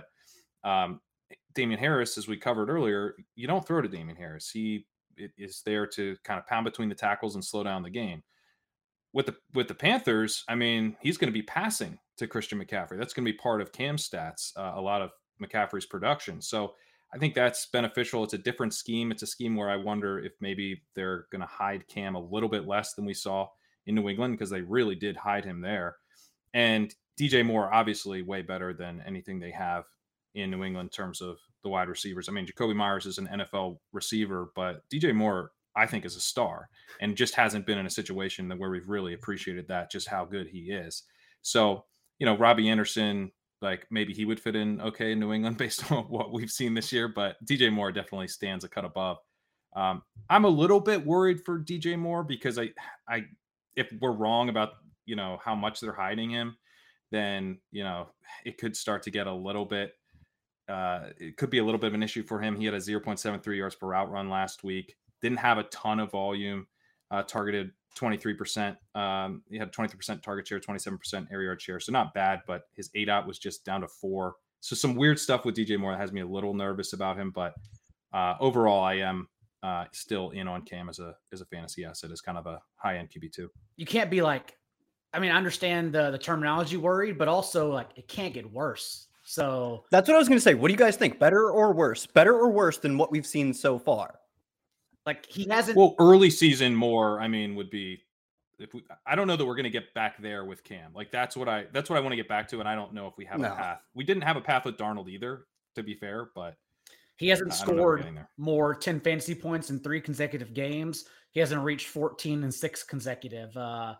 Damian Harris, as we covered earlier, you don't throw to Damian Harris. He is there to kind of pound between the tackles and slow down the game. with the Panthers, I mean, he's going to be passing to Christian McCaffrey. That's going to be part of Cam's stats, a lot of McCaffrey's production. So I think that's beneficial. It's a different scheme. It's a scheme where I wonder if maybe they're going to hide Cam a little bit less than we saw in New England, because they really did hide him there. And DJ Moore, obviously way better than anything they have in New England in terms of the wide receivers. I mean, Jacoby Myers is an NFL receiver, but DJ Moore, I think, is a star and just hasn't been in a situation where we've really appreciated that, just how good he is. So, Robbie Anderson, like maybe he would fit in okay in New England based on what we've seen this year, but DJ Moore definitely stands a cut above. I'm a little bit worried for DJ Moore because I if we're wrong about, how much they're hiding him, then, it could start to get a little bit, it could be a little bit of an issue for him. He had a 0.73 yards per route run last week. Didn't have a ton of volume, targeted 23%. He had 23% target share, 27% air yard share. So not bad, but his ADOT was just down to 4. So some weird stuff with DJ Moore that has me a little nervous about him. But overall, I am still in on Cam as a fantasy asset, as kind of a high-end QB2. You can't be like, I mean, I understand the terminology worried, but also like it can't get worse. So that's what I was going to say. What do you guys think? Better or worse? Better or worse than what we've seen so far? Like he hasn't. Well, early season Moore, I mean, would be. I don't know that we're going to get back there with Cam. Like that's what I want to get back to, and I don't know if we have a path. We didn't have a path with Darnold either, to be fair, but he hasn't scored more 10 fantasy points in 3 consecutive games. He hasn't reached 14 in 6 consecutive.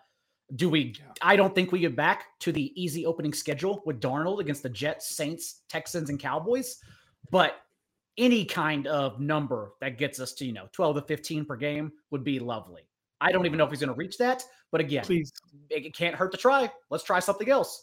I don't think we get back to the easy opening schedule with Darnold against the Jets, Saints, Texans, and Cowboys, but any kind of number that gets us to, 12 to 15 per game would be lovely. I don't even know if he's going to reach that, but again, please, it can't hurt to try. Let's try something else.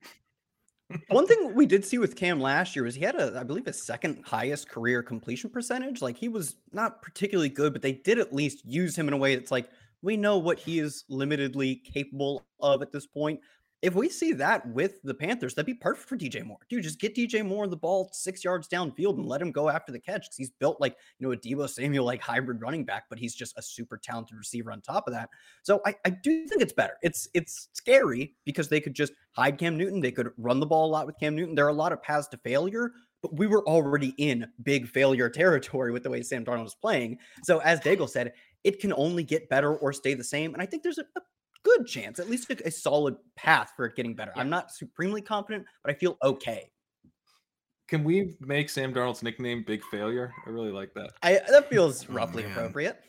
One thing we did see with Cam last year was he had I believe his second highest career completion percentage. Like he was not particularly good, but they did at least use him in a way that's like, we know what he is limitedly capable of at this point. If we see that with the Panthers, that'd be perfect for DJ Moore. Dude, just get DJ Moore the ball 6 yards downfield and let him go after the catch, because he's built like, a Deebo Samuel like hybrid running back, but he's just a super talented receiver on top of that. So I do think it's better. It's scary because they could just hide Cam Newton. They could run the ball a lot with Cam Newton. There are a lot of paths to failure, but we were already in big failure territory with the way Sam Darnold was playing. So as Daigle said, it can only get better or stay the same. And I think there's a good chance, at least a solid path for it getting better. Yeah. I'm not supremely confident, but I feel okay. Can we make Sam Darnold's nickname Big Failure? I really like that. That feels roughly appropriate.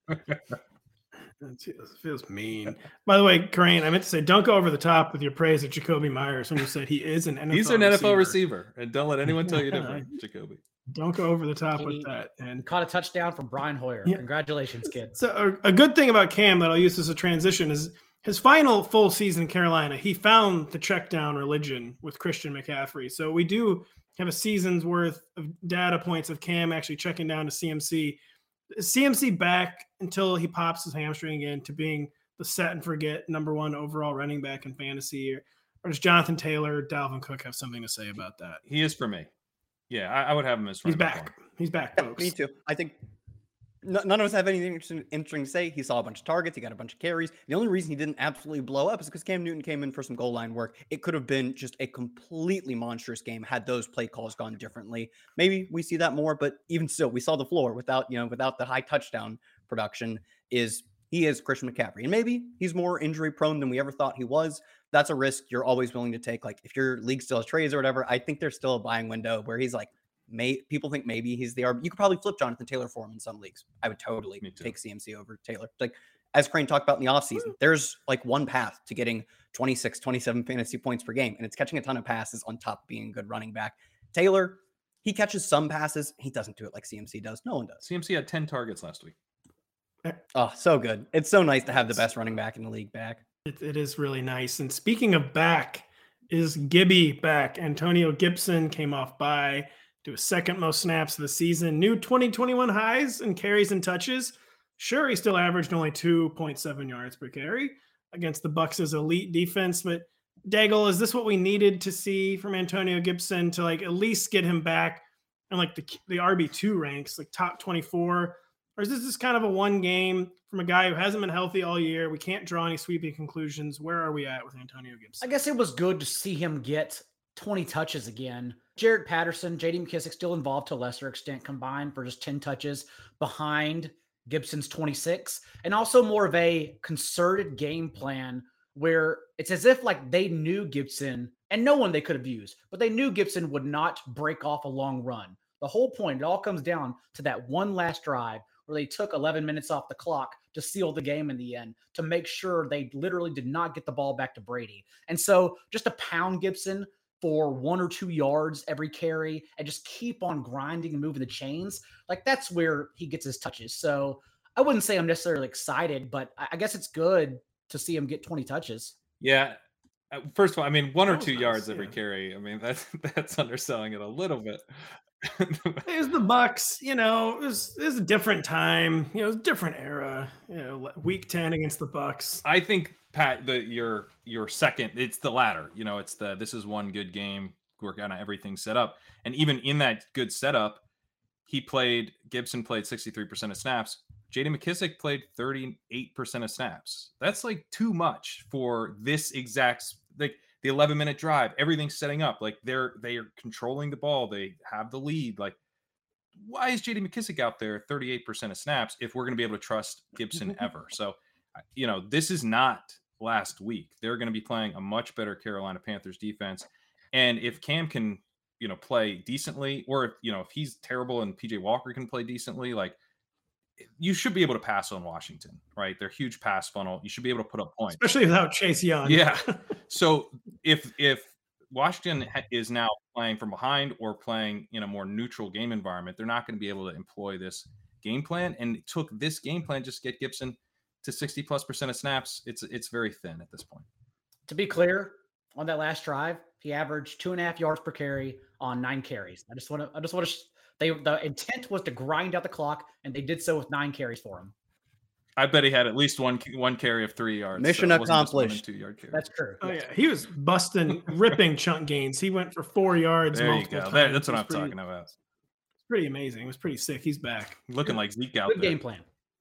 It feels mean. By the way, Crane, I meant to say, don't go over the top with your praise of Jacoby Myers when you said he is an NFL receiver. He's an NFL receiver, and don't let anyone tell you different, Jacoby. Don't go over the top with that. And caught a touchdown from Brian Hoyer. Yeah. Congratulations, kid. So a good thing about Cam that I'll use as a transition is his final full season in Carolina. He found the check down religion with Christian McCaffrey. So we do have a season's worth of data points of Cam actually checking down to CMC. Is CMC back until he pops his hamstring again to being the set and forget number 1 overall running back in fantasy? Or does Jonathan Taylor, Dalvin Cook have something to say about that? He is for me. Yeah, I would have him as he's back. He's back, folks. Me too. I think none of us have anything interesting to say. He saw a bunch of targets. He got a bunch of carries. The only reason he didn't absolutely blow up is because Cam Newton came in for some goal line work. It could have been just a completely monstrous game had those play calls gone differently. Maybe we see that more, but even still, we saw the floor without the high touchdown production. He is Christian McCaffrey, and maybe he's more injury prone than we ever thought he was. That's a risk you're always willing to take. Like if your league still has trades or whatever, I think there's still a buying window where he's like, people think maybe he's the RB. You could probably flip Jonathan Taylor for him in some leagues. I would totally take CMC over Taylor. Like as Crane talked about in the offseason, there's like one path to getting 26, 27 fantasy points per game, and it's catching a ton of passes on top of being a good running back. Taylor, he catches some passes. He doesn't do it like CMC does. No one does. CMC had 10 targets last week. Oh, so good. It's so nice to have the best running back in the league back. It is really nice. And speaking of back, is Gibby back? Antonio Gibson came off bye to his second most snaps of the season. New 2021 highs in carries and touches. Sure, he still averaged only 2.7 yards per carry against the Bucs' elite defense. But Daigle, is this what we needed to see from Antonio Gibson to like at least get him back in like the RB2 ranks, like top 24 Or is this just kind of a one game from a guy who hasn't been healthy all year? We can't draw any sweeping conclusions. Where are we at with Antonio Gibson? I guess it was good to see him get 20 touches again. Jaret Patterson, J.D. McKissic still involved to a lesser extent combined for just 10 touches behind Gibson's 26. And also more of a concerted game plan where it's as if like they knew Gibson, and no one they could have used, but they knew Gibson would not break off a long run. The whole point, it all comes down to that one last drive where they took 11 minutes off the clock to seal the game in the end, to make sure they literally did not get the ball back to Brady. And so just to pound Gibson for 1 or 2 yards every carry and just keep on grinding and moving the chains, like that's where he gets his touches. So I wouldn't say I'm necessarily excited, but I guess it's good to see him get 20 touches. Yeah. First of all, I mean, 1 or 2 yards every carry. I mean, that's underselling it a little bit. It was the Bucs, it was a different time, it was a different era, week 10 against the Bucs. I think, Pat, your second, it's the latter, it's this is one good game. We're kind of everything set up. And even in that good setup, Gibson played 63% of snaps. J.D. McKissic played 38% of snaps. That's like too much for this exact, like the 11-minute drive, everything's setting up. Like they are controlling the ball. They have the lead. Like, why is J.D. McKissic out there 38% of snaps if we're going to be able to trust Gibson ever? So, this is not last week. They're going to be playing a much better Carolina Panthers defense. And if Cam can, play decently, or if he's terrible and PJ Walker can play decently, like, you should be able to pass on Washington, right? They're huge pass funnel. You should be able to put up points, especially without Chase Young. Yeah. So if Washington is now playing from behind or playing in a more neutral game environment, they're not going to be able to employ this game plan. And it took this game plan just to get Gibson to 60+% of snaps. It's very thin at this point. To be clear, on that last drive, he averaged 2.5 yards per carry on 9 carries. I just want to. The intent was to grind out the clock, and they did so with 9 carries for him. I bet he had at least one carry of 3 yards. Mission accomplished. 2-yard carry. That's true. Oh yeah, he was ripping chunk gains. He went for 4 yards. There you go. Times. That's what I'm talking about. It's pretty amazing. It was pretty sick. He's back. Looking like Zeke out Good there. game plan.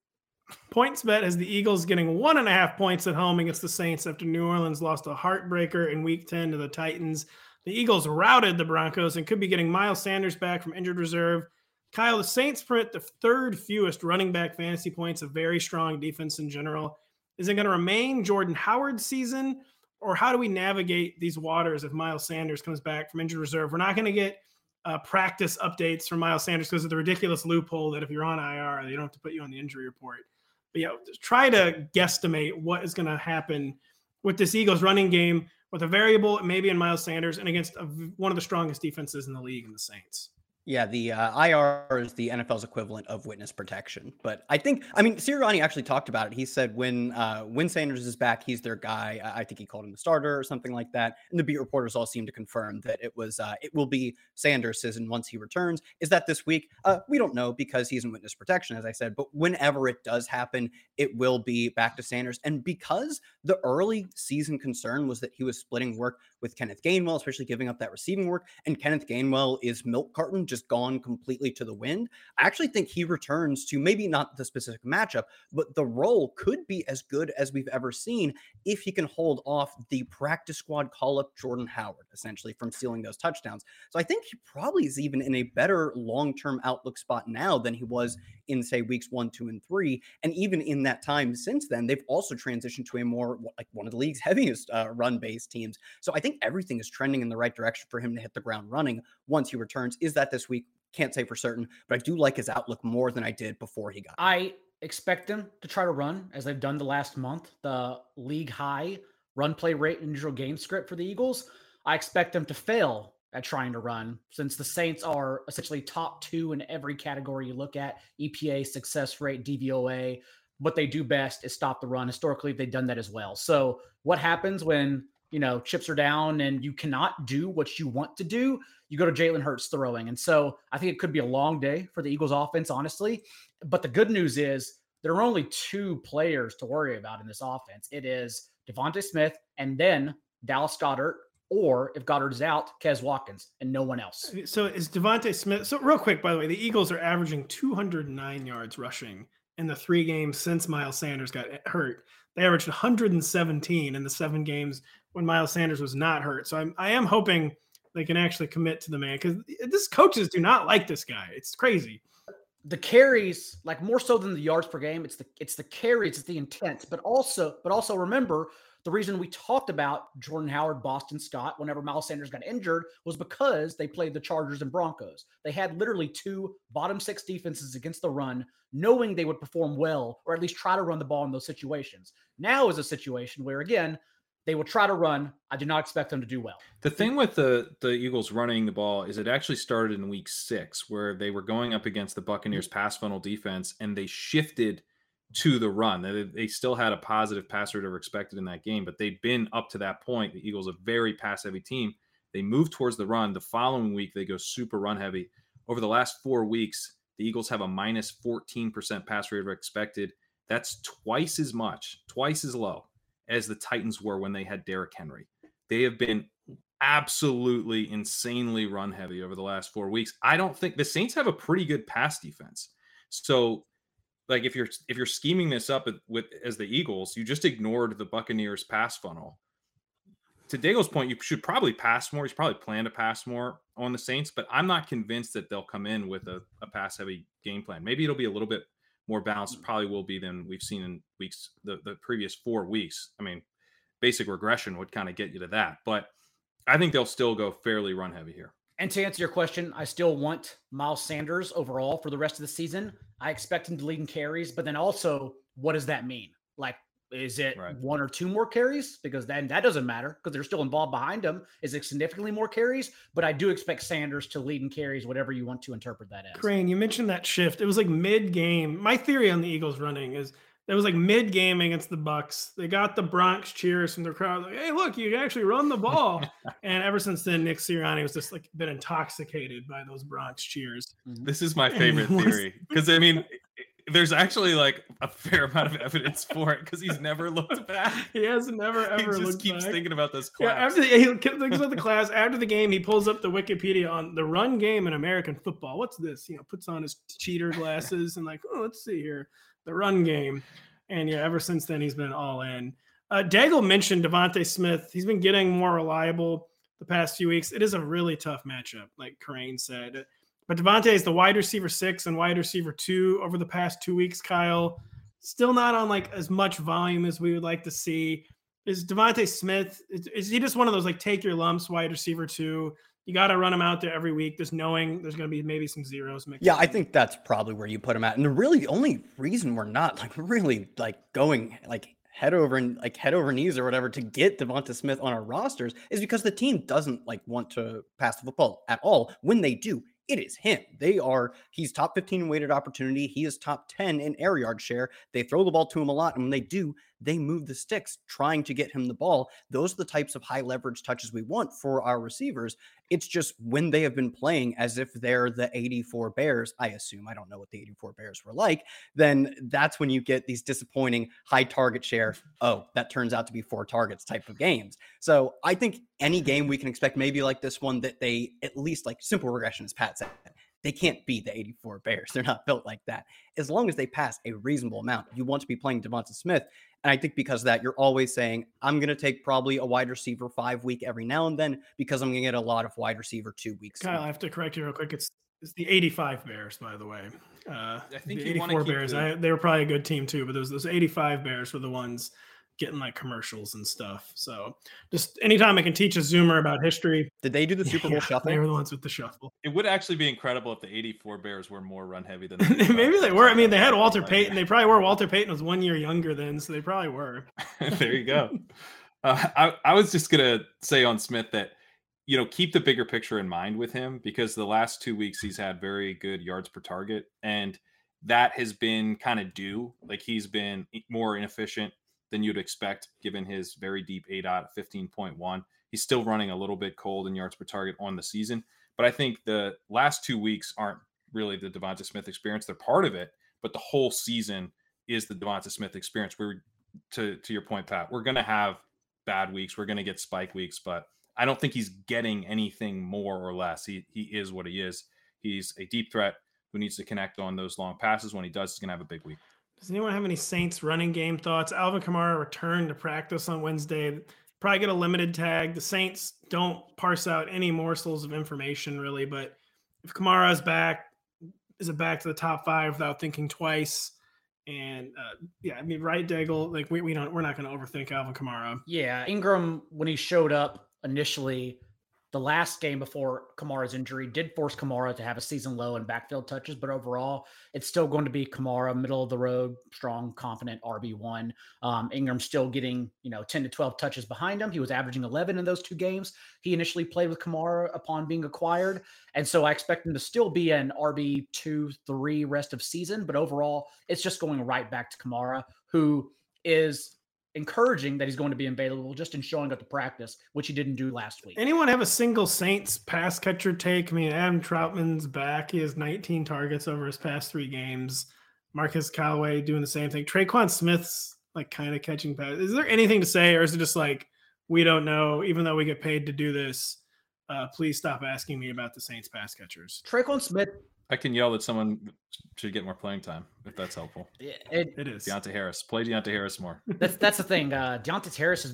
PointsBet has the Eagles getting 1.5 points at home against the Saints after New Orleans lost a heartbreaker in Week 10 to the Titans. The Eagles routed the Broncos and could be getting Miles Sanders back from injured reserve. Kyle, the Saints print the 3rd fewest running back fantasy points, a very strong defense in general. Is it going to remain Jordan Howard's season, or how do we navigate these waters if Miles Sanders comes back from injured reserve? We're not going to get practice updates from Miles Sanders because of the ridiculous loophole that if you're on IR, they don't have to put you on the injury report. But try to guesstimate what is going to happen with this Eagles running game with a variable maybe in Miles Sanders and against one of the strongest defenses in the league in the Saints. Yeah, the IR is the NFL's equivalent of witness protection. But Sirianni actually talked about it. He said when Sanders is back, he's their guy. I think he called him the starter or something like that. And the beat reporters all seem to confirm that it will be Sanders' season once he returns. Is that this week? We don't know because he's in witness protection, as I said. But whenever it does happen, it will be back to Sanders. And because the early season concern was that he was splitting work with Kenneth Gainwell, especially giving up that receiving work, and Kenneth Gainwell is milk carton, just gone completely to the wind. I actually think he returns to maybe not the specific matchup, but the role could be as good as we've ever seen if he can hold off the practice squad call-up Jordan Howard, essentially, from stealing those touchdowns. So I think he probably is even in a better long-term outlook spot now than he was in, say, weeks 1, 2, and 3. And even in that time since then, they've also transitioned to a more like one of the league's heaviest run-based teams. So I think everything is trending in the right direction for him to hit the ground running once he returns. Is that this week? Can't say for certain, but I do like his outlook more than I did before he got. I expect them to try to run as they've done the last month, the league high run play rate and neutral game script for the Eagles. I expect them to fail at trying to run since the Saints are essentially top 2 in every category you look at: EPA, success rate, DVOA. What they do best is stop the run. Historically, they've done that as well. So what happens when chips are down and you cannot do what you want to do? You go to Jalen Hurts throwing. And so I think it could be a long day for the Eagles offense, honestly. But the good news is there are only 2 players to worry about in this offense. It is Devontae Smith and then Dallas Goedert or if Goddard is out, Kez Watkins and no one else. So is Devontae Smith? So real quick, by the way, the Eagles are averaging 209 yards rushing in the 3 games since Miles Sanders got hurt. They averaged 117 in the 7 games when Miles Sanders was not hurt. So I am hoping they can actually commit to the man, because this coaches do not like this guy. It's crazy. The carries, like more so than the yards per game, it's the carries, it's the intent, but also remember the reason we talked about Jordan Howard, Boston Scott, whenever Miles Sanders got injured was because they played the Chargers and Broncos. They had literally 2 bottom 6 defenses against the run, knowing they would perform well, or at least try to run the ball in those situations. Now is a situation where, again, they will try to run. I do not expect them to do well. The thing with the Eagles running the ball is it actually started in week 6, where they were going up against the Buccaneers pass funnel defense, and they shifted to the run. They still had a positive pass rate over expected in that game, but they'd been up to that point. The Eagles, a very pass heavy team. They moved towards the run. The following week, they go super run heavy. Over the last 4 weeks, the Eagles have a minus 14% pass rate over expected. That's twice as low as the Titans were when they had Derrick Henry. They have been absolutely insanely run heavy over the last 4 weeks. I don't think the Saints have a pretty good pass defense. So like if you're scheming this up with as the Eagles, you just ignored the Buccaneers pass funnel. To Daigle's point, you should probably pass more. He's probably planned to pass more on the Saints, but I'm not convinced that they'll come in with a pass heavy game plan. Maybe it'll be a little bit more balanced, probably will be than we've seen in weeks, the previous 4 weeks. I mean, basic regression would kind of get you to that, but I think they'll still go fairly run heavy here. And to answer your question, I still want Miles Sanders overall for the rest of the season. I expect him to lead in carries, but then also, what does that mean? Like, is it 1 or 2 more carries? Because then that doesn't matter because they're still involved behind him. Is it significantly more carries? But I do expect Sanders to lead in carries, whatever you want to interpret that as. Crane, you mentioned that shift. It was like mid-game. My theory on the Eagles running is it was like mid-game against the Bucs. They got the Bronx cheers from their crowd. Like, hey, look, you can actually run the ball. And ever since then, Nick Sirianni was just like been intoxicated by those Bronx cheers. This is my favorite theory because I mean, there's actually like a fair amount of evidence for it because he's never looked back. He has never ever looked back. He just keeps thinking about this class. class. Yeah, he thinks about the class. After the game, he pulls up the Wikipedia on the run game in American football. What's this? You know, puts on his cheater glasses and like, oh, let's see here. The run game. And yeah, ever since then, he's been all in. Daigle mentioned Devontae Smith. He's been getting more reliable the past few weeks. It is a really tough matchup, like Crane said. But Devontae is the wide receiver 6 and wide receiver 2 over the past 2 weeks, Kyle. Still not on like as much volume as we would like to see. Is Devontae Smith, is he just one of those like take your lumps wide receiver 2? You got to run him out there every week, just knowing there's going to be maybe some zeros mixed. Yeah, I think that's probably where you put him at. And the only reason we're not like really like going like head over knees or whatever to get Devonta Smith on our rosters is because the team doesn't like want to pass the football at all. When they do, it is him. He's top 15 weighted opportunity. He is top 10 in air yard share. They throw the ball to him a lot. And when they do, they move the sticks trying to get him the ball. Those are the types of high leverage touches we want for our receivers. It's just when they have been playing as if they're the 84 Bears, I assume, I don't know what the 84 Bears were like, then that's when you get these disappointing high target share. Oh, that turns out to be 4 targets type of games. So I think any game we can expect, maybe like this one, that they at least like simple regression, as Pat said, they can't be the 84 Bears. They're not built like that. As long as they pass a reasonable amount, you want to be playing Devonta Smith. And I think because of that, you're always saying, I'm going to take probably a wide receiver 5 week every now and then because I'm going to get a lot of wide receiver 2 weeks. Kyle, I have to correct you real quick. It's the 85 Bears, by the way. I think the 84 Bears, they were probably a good team too, but those 85 Bears were the ones getting like commercials and stuff. So just anytime I can teach a Zoomer about history. Did they do the Super Bowl shuffle? They were the ones with the shuffle. It would actually be incredible if the 84 Bears were more run heavy than maybe they were. I mean, they had Walter Payton. They probably were. Walter Payton was 1 year younger then, so they probably were. There you go. I was just going to say on Smith that, you know, keep the bigger picture in mind with him because the last 2 weeks he's had very good yards per target. And that has been kind of due. Like he's been more inefficient than you'd expect, given his very deep ADOT at 15.1. He's still running a little bit cold in yards per target on the season. But I think the last 2 weeks aren't really the Devonta Smith experience. They're part of it, but the whole season is the Devonta Smith experience. To your point, Pat, we're going to have bad weeks. We're going to get spike weeks, but I don't think he's getting anything more or less. He is what he is. He's a deep threat who needs to connect on those long passes. When he does, he's going to have a big week. Does anyone have any Saints running game thoughts? Alvin Kamara returned to practice on Wednesday. Probably get a limited tag. The Saints don't parse out any morsels of information really, but if Kamara is it back to the top 5 without thinking twice? And right, Daigle, like we're not going to overthink Alvin Kamara. Yeah, Ingram, when he showed up initially, the last game before Kamara's injury did force Kamara to have a season low in backfield touches, but overall, it's still going to be Kamara, middle of the road, strong, confident RB1. Ingram still getting 10 to 12 touches behind him. He was averaging 11 in those 2 games. He initially played with Kamara upon being acquired, and so I expect him to still be an RB2, 3 rest of season. But overall, it's just going right back to Kamara, who is encouraging that he's going to be available just in showing up to practice, which he didn't do last week. Anyone have a single Saints pass catcher take? I mean, Adam Troutman's back. He has 19 targets over his past 3 games. Marcus Callaway doing the same thing. Traquan Smith's like kind of catching pass. Is there anything to say, or is it just like, we don't know, even though we get paid to do this? Please stop asking me about the Saints pass catchers. Traquan Smith. I can yell that someone should get more playing time if that's helpful. It is. Deontay Harris. Play Deontay Harris more. That's the thing. Deontay Harris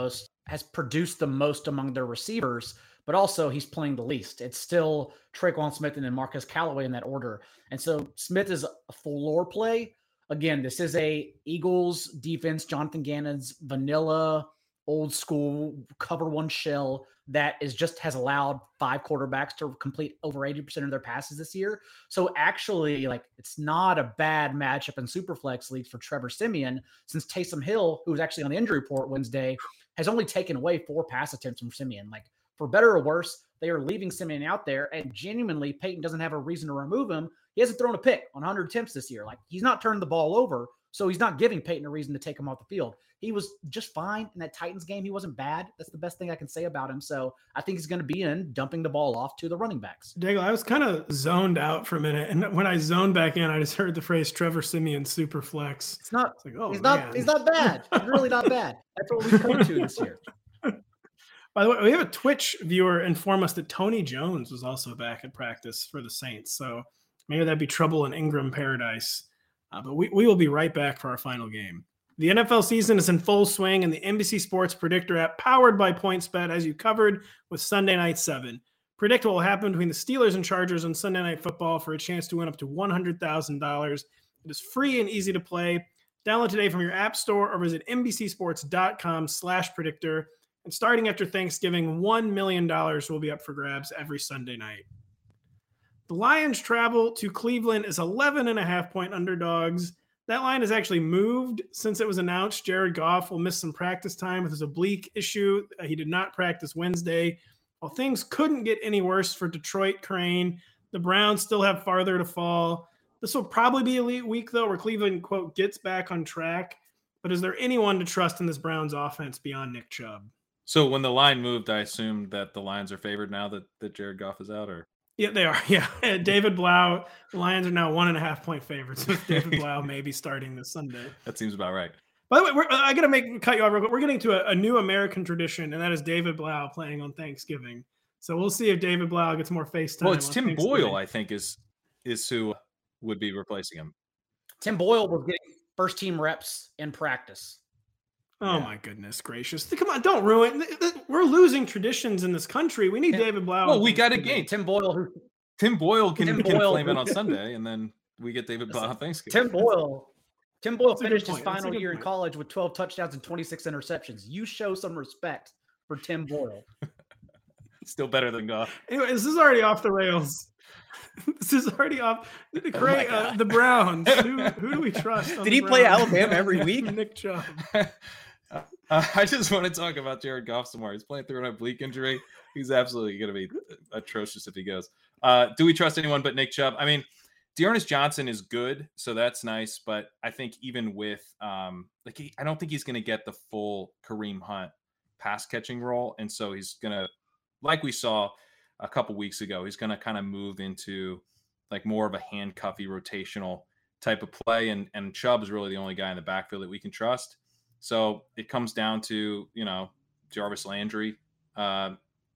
has produced the most among their receivers, but also he's playing the least. It's still Traquan Smith and then Marcus Callaway in that order. And so Smith is a floor play. Again, this is a Eagles defense, Jonathan Gannon's vanilla, old school cover one shell that has allowed 5 quarterbacks to complete over 80% of their passes this year. So actually, it's not a bad matchup in Superflex leagues for Trevor Siemian, since Taysom Hill, who was actually on the injury report Wednesday, has only taken away 4 pass attempts from Siemian. For better or worse, they are leaving Siemian out there, and genuinely, Peyton doesn't have a reason to remove him. He hasn't thrown a pick on 100 attempts this year. He's not turned the ball over, so he's not giving Peyton a reason to take him off the field. He was just fine in that Titans game. He wasn't bad. That's the best thing I can say about him. So I think he's going to be in dumping the ball off to the running backs. Daigle, I was kind of zoned out for a minute, and when I zoned back in, I just heard the phrase Trevor Siemian super flex. It's not. It's like, oh, he's man. not bad. He's really not bad. That's what we've come to this year. By the way, we have a Twitch viewer inform us that Tony Jones was also back at practice for the Saints. So maybe that'd be trouble in Ingram paradise. But we will be right back for our final game. The NFL season is in full swing, and the NBC Sports Predictor app, powered by PointsBet, has you covered with Sunday Night 7. Predict what will happen between the Steelers and Chargers on Sunday Night Football for a chance to win up to $100,000. It is free and easy to play. Download today from your app store or visit NBCSports.com/predictor. And starting after Thanksgiving, $1 million will be up for grabs every Sunday night. The Lions travel to Cleveland as 11.5-point underdogs. That line has actually moved since it was announced. Jared Goff will miss some practice time with his oblique issue. He did not practice Wednesday. While things couldn't get any worse for Detroit Crane, the Browns still have farther to fall. This will probably be a week, though, where Cleveland, quote, gets back on track. But is there anyone to trust in this Browns offense beyond Nick Chubb? So when the line moved, I assume that the Lions are favored now that Jared Goff is out, or? Yeah, they are. Yeah. David Blau, the Lions are now 1.5-point favorites with David Blau maybe starting this Sunday. That seems about right. By the way, I got to cut you off real quick. We're getting to a new American tradition, and that is David Blau playing on Thanksgiving. So we'll see if David Blau gets more face time. Well, it's Tim Boyle, I think, is who would be replacing him. Tim Boyle was getting first-team reps in practice. Oh, my goodness gracious. Come on, don't ruin it. We're losing traditions in this country. We need David Blau. Well, we got a game. Tim Boyle can flame in on Sunday, and then we get David Blau on Thanksgiving. Tim Boyle finished his final year in college with 12 touchdowns and 26 interceptions. You show some respect for Tim Boyle. Still better than Goff. Anyway, this is already off the rails. This is already off. The Browns. Who do we trust? Did he play Alabama every week? Nick Chubb. I just want to talk about Jared Goff some more. He's playing through an oblique injury. He's absolutely going to be atrocious if he goes. Do we trust anyone but Nick Chubb? I mean, Dearness Johnson is good, so that's nice. But I think even with I don't think he's going to get the full Kareem Hunt pass catching role, and so he's going to, like we saw a couple weeks ago, he's going to kind of move into like more of a handcuffy rotational type of play, and Chubb is really the only guy in the backfield that we can trust. So it comes down to, Jarvis Landry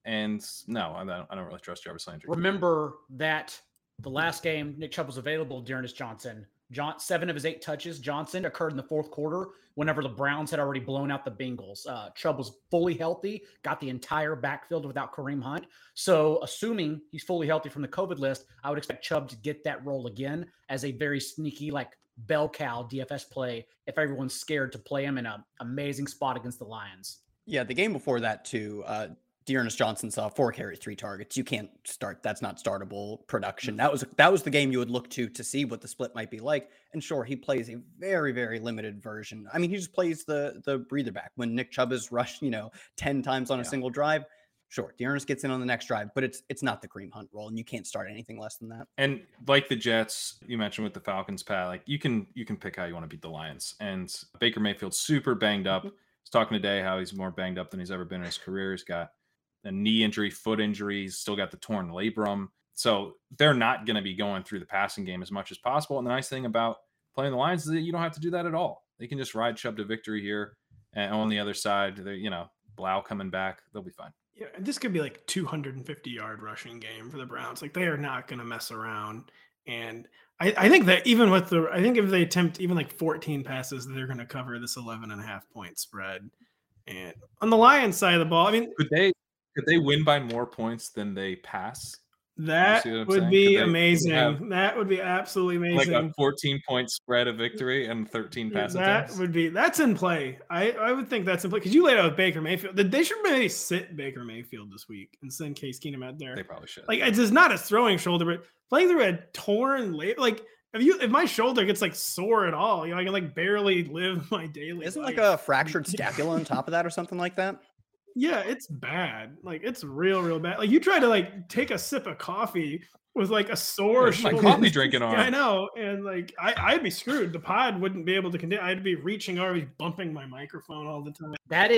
And no, I don't really trust Jarvis Landry. Remember that the last game Nick Chubb was available, Dearness Johnson. 7 of his 8 touches, Johnson, occurred in the fourth quarter whenever the Browns had already blown out the Bengals. Chubb was fully healthy, got the entire backfield without Kareem Hunt. So assuming he's fully healthy from the COVID list, I would expect Chubb to get that role again as a very sneaky, like bell cow DFS play if everyone's scared to play him in an amazing spot against the Lions. Yeah, the game before that too, Dearness Johnson saw 4 carries, 3 targets. You can't start. That's not startable production. That was the game you would look to see what the split might be like. And sure, he plays a very, very limited version. I mean, he just plays the breather back when Nick Chubb is rushed, 10 times on a single drive. Sure, Dearness gets in on the next drive, but it's not the Kareem Hunt role, and you can't start anything less than that. And like the Jets, you mentioned with the Falcons, Pat, like you can pick how you want to beat the Lions. And Baker Mayfield's super banged up. He's talking today how he's more banged up than he's ever been in his career. He's got a knee injury, foot injuries, still got the torn labrum. So they're not going to be going through the passing game as much as possible. And the nice thing about playing the Lions is that you don't have to do that at all. They can just ride Chubb to victory here. And on the other side, Blau coming back, they'll be fine. Yeah, and this could be like 250-yard rushing game for the Browns. Like they are not going to mess around. And I think that even with I think if they attempt even like 14 passes, they're going to cover this 11.5 point spread. And on the Lions side of the ball, I mean, could they win by more points than they pass? That would be amazing. That would be absolutely amazing. Like a 14-point spread of victory and 13 pass attempts. That's in play. I would think that's in play because you laid out with Baker Mayfield. They should maybe sit Baker Mayfield this week and send Case Keenum out there. They probably should. Like it's just not a throwing shoulder, but playing through a torn leg. Like if my shoulder gets like sore at all, I can like barely live my daily. Isn't life. like a fractured scapula on top of that or something like that? Yeah, it's bad. Like it's real bad. Like you try to like take a sip of coffee with like a sore shoulder. My coffee drinking arm. Yeah, I know. And like I'd be screwed. The pod wouldn't be able to continue. I'd be reaching over, bumping my microphone all the time.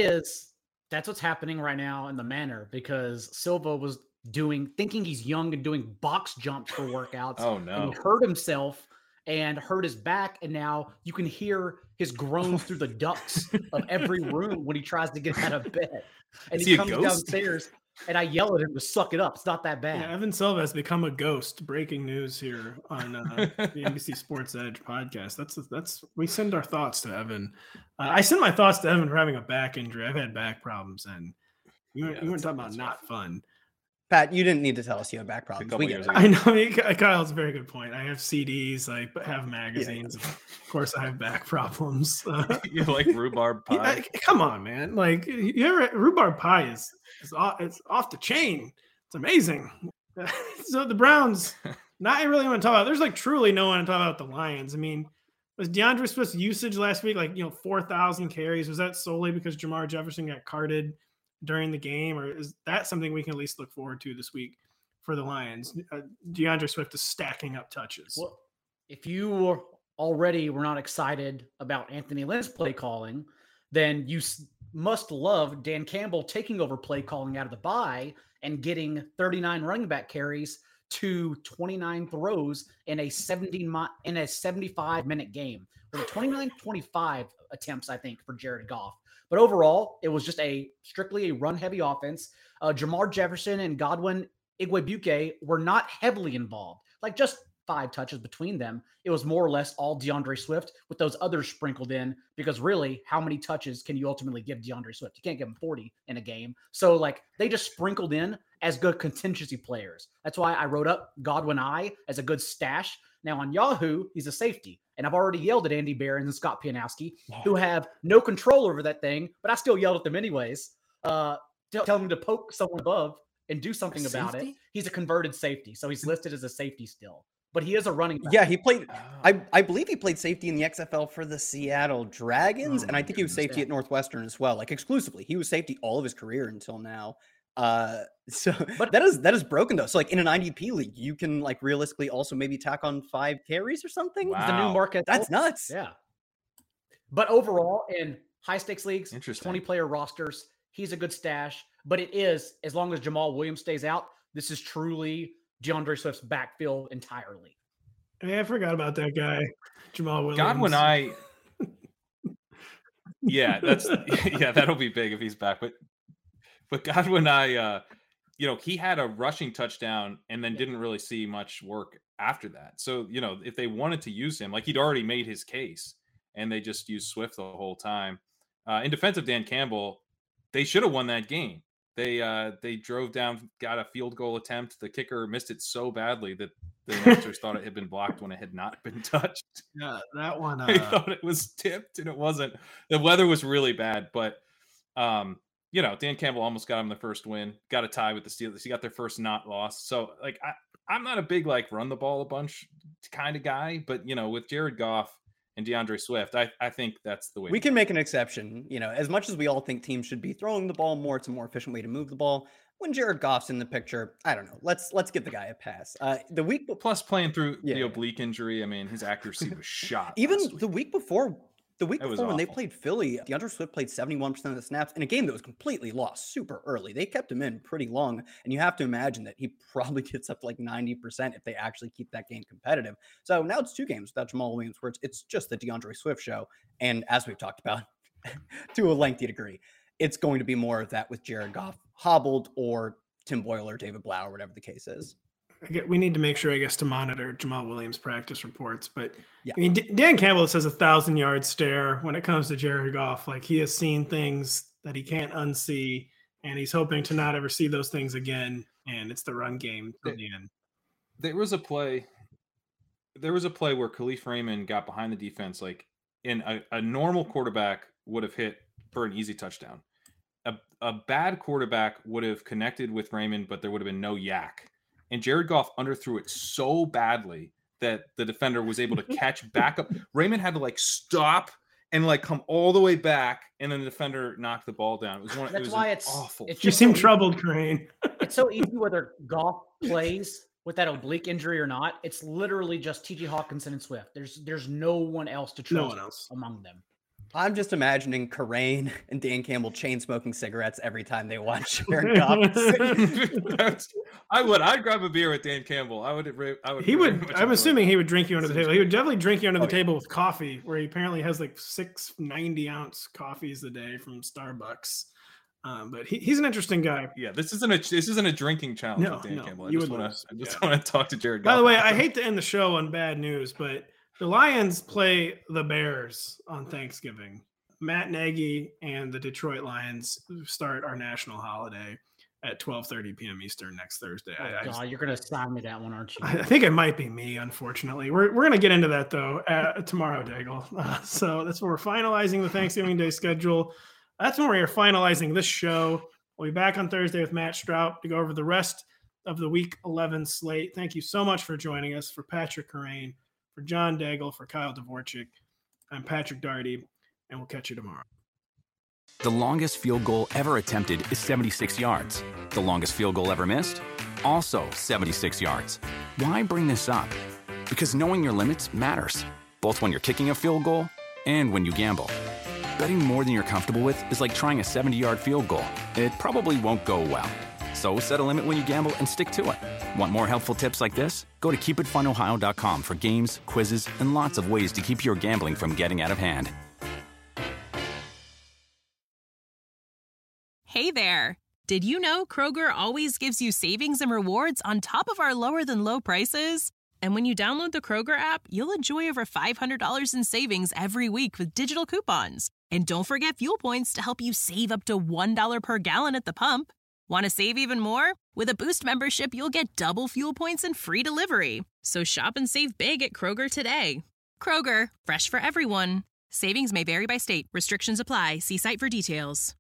That's what's happening right now in the Manor because Silva was thinking he's young and doing box jumps for workouts. Oh no. And he hurt himself and hurt his back. And now you can hear his groans through the ducts of every room when he tries to get out of bed. And he comes downstairs and I yell at him to suck it up. It's not that bad. Yeah, Evan Silva has become a ghost. Breaking news here on the NBC Sports Edge podcast. We send our thoughts to Evan. I send my thoughts to Evan for having a back injury. I've had back problems and you weren't talking about not fun. Pat, you didn't need to tell us you have back problems. I know. Kyle's a very good point. I have CDs. I have magazines. Yeah. Of course, I have back problems. You like rhubarb pie? Come on, man. Like rhubarb pie is off the chain. It's amazing. So the Browns, not really want to talk about. There's like truly no one to talk about the Lions. I mean, was DeAndre Swift's usage last week 4,000 carries? Was that solely because Jamar Jefferson got carted during the game, or is that something we can at least look forward to this week for the Lions? DeAndre Swift is stacking up touches. Well, if you already were not excited about Anthony Lynn's play calling, then you must love Dan Campbell taking over play calling out of the bye and getting 39 running back carries to 29 throws in a 75-minute game with a 29-25 attempts, I think, for Jared Goff. But overall, it was just strictly a run-heavy offense. Jamar Jefferson and Godwin Igwebuike were not heavily involved, like just 5 touches between them. It was more or less all DeAndre Swift with those others sprinkled in because really, how many touches can you ultimately give DeAndre Swift? You can't give him 40 in a game. So they just sprinkled in as good contingency players. That's why I wrote up Godwin as a good stash. Now on Yahoo, he's a safety. And I've already yelled at Andy Behrens and Scott Pianowski, who have no control over that thing, but I still yelled at them anyways, telling them to poke someone above and do something about it. He's a converted safety, so he's listed as a safety still. But he is a running back. Yeah, he played I believe he played safety in the XFL for the Seattle Dragons, and I think he was safety at Northwestern as well, exclusively. He was safety all of his career until now. But that is broken though. So in an IDP league, you can realistically also maybe tack on 5 carries or something. Wow. The new market. That's nuts. Yeah. But overall, in high stakes leagues, 20-player rosters, he's a good stash. But it is, as long as Jamal Williams stays out, this is truly DeAndre Swift's backfield entirely. Hey, I forgot about that guy, Jamal Williams. Godwin yeah, that'll be big if he's back. But Godwin he had a rushing touchdown and then didn't really see much work after that. So, if they wanted to use him, like he'd already made his case and they just used Swift the whole time. In defense of Dan Campbell, they should have won that game. They drove down, got a field goal attempt. The kicker missed it so badly that the announcers thought it had been blocked when it had not been touched. Yeah, that one. They thought it was tipped, and it wasn't. The weather was really bad, but Dan Campbell almost got him the first win. Got a tie with the Steelers. He got their first not loss. So, like, I'm not a big run the ball a bunch kind of guy, but with Jared Goff and DeAndre Swift, I think that's the way. We can make an exception. As much as we all think teams should be throwing the ball more, it's a more efficient way to move the ball. When Jared Goff's in the picture, I don't know. Let's give the guy a pass. The week plus playing through the oblique injury, I mean, his accuracy was shot. Even the week before when awful. They played Philly, DeAndre Swift played 71% of the snaps in a game that was completely lost super early. They kept him in pretty long, and you have to imagine that he probably gets up to 90% if they actually keep that game competitive. So now it's 2 games without Jamal Williams, where it's just the DeAndre Swift show. And as we've talked about to a lengthy degree, it's going to be more of that with Jared Goff hobbled or Tim Boyle or David Blau or whatever the case is. We need to make sure, I guess, to monitor Jamal Williams' practice reports. But I mean, Dan Campbell says 1,000-yard stare when it comes to Jared Goff. Like, he has seen things that he can't unsee, and he's hoping to not ever see those things again. And it's the run game at the end. There was a play where Khalif Raymond got behind the defense, in a normal quarterback would have hit for an easy touchdown. A bad quarterback would have connected with Raymond, but there would have been no yak. And Jared Goff underthrew it so badly that the defender was able to catch back up. Raymond had to stop and come all the way back, and then the defender knocked the ball down. That's why it's awful. You seem troubled, Crane. It's so easy whether Goff plays with that oblique injury or not. It's literally just T.J. Hawkinson and Swift. There's no one else to trust among them. I'm just imagining Karain and Dan Campbell chain smoking cigarettes every time they watch Jared Goff. I'd grab a beer with Dan Campbell. I'm assuming he would drink you under the table. He would definitely drink you under the table with coffee, where he apparently has 6 90-ounce coffees a day from Starbucks. But he's an interesting guy. Yeah, this isn't a drinking challenge with Dan Campbell. I just want to talk to Jared Goff. By the way, I hate to end the show on bad news, but the Lions play the Bears on Thanksgiving. Matt Nagy and the Detroit Lions start our national holiday at 12:30 p.m. Eastern next Thursday. You're going to sign me that one, aren't you? I think it might be me, unfortunately. We're going to get into that, though, tomorrow, Daigle. So that's where we're finalizing the Thanksgiving Day schedule. That's when we're finalizing this show. We'll be back on Thursday with Matt Strout to go over the rest of the Week 11 slate. Thank you so much for joining us. For Patrick Karain, for John Daigle, for Kyle Dvorchak, I'm Patrick Daugherty, and we'll catch you tomorrow. The longest field goal ever attempted is 76 yards. The longest field goal ever missed? Also 76 yards. Why bring this up? Because knowing your limits matters, both when you're kicking a field goal and when you gamble. Betting more than you're comfortable with is like trying a 70-yard field goal. It probably won't go well. So set a limit when you gamble and stick to it. Want more helpful tips like this? Go to keepitfunohio.com for games, quizzes, and lots of ways to keep your gambling from getting out of hand. Hey there. Did you know Kroger always gives you savings and rewards on top of our lower than low prices? And when you download the Kroger app, you'll enjoy over $500 in savings every week with digital coupons. And don't forget fuel points to help you save up to $1 per gallon at the pump. Want to save even more? With a Boost membership, you'll get double fuel points and free delivery. So shop and save big at Kroger today. Kroger, fresh for everyone. Savings may vary by state. Restrictions apply. See site for details.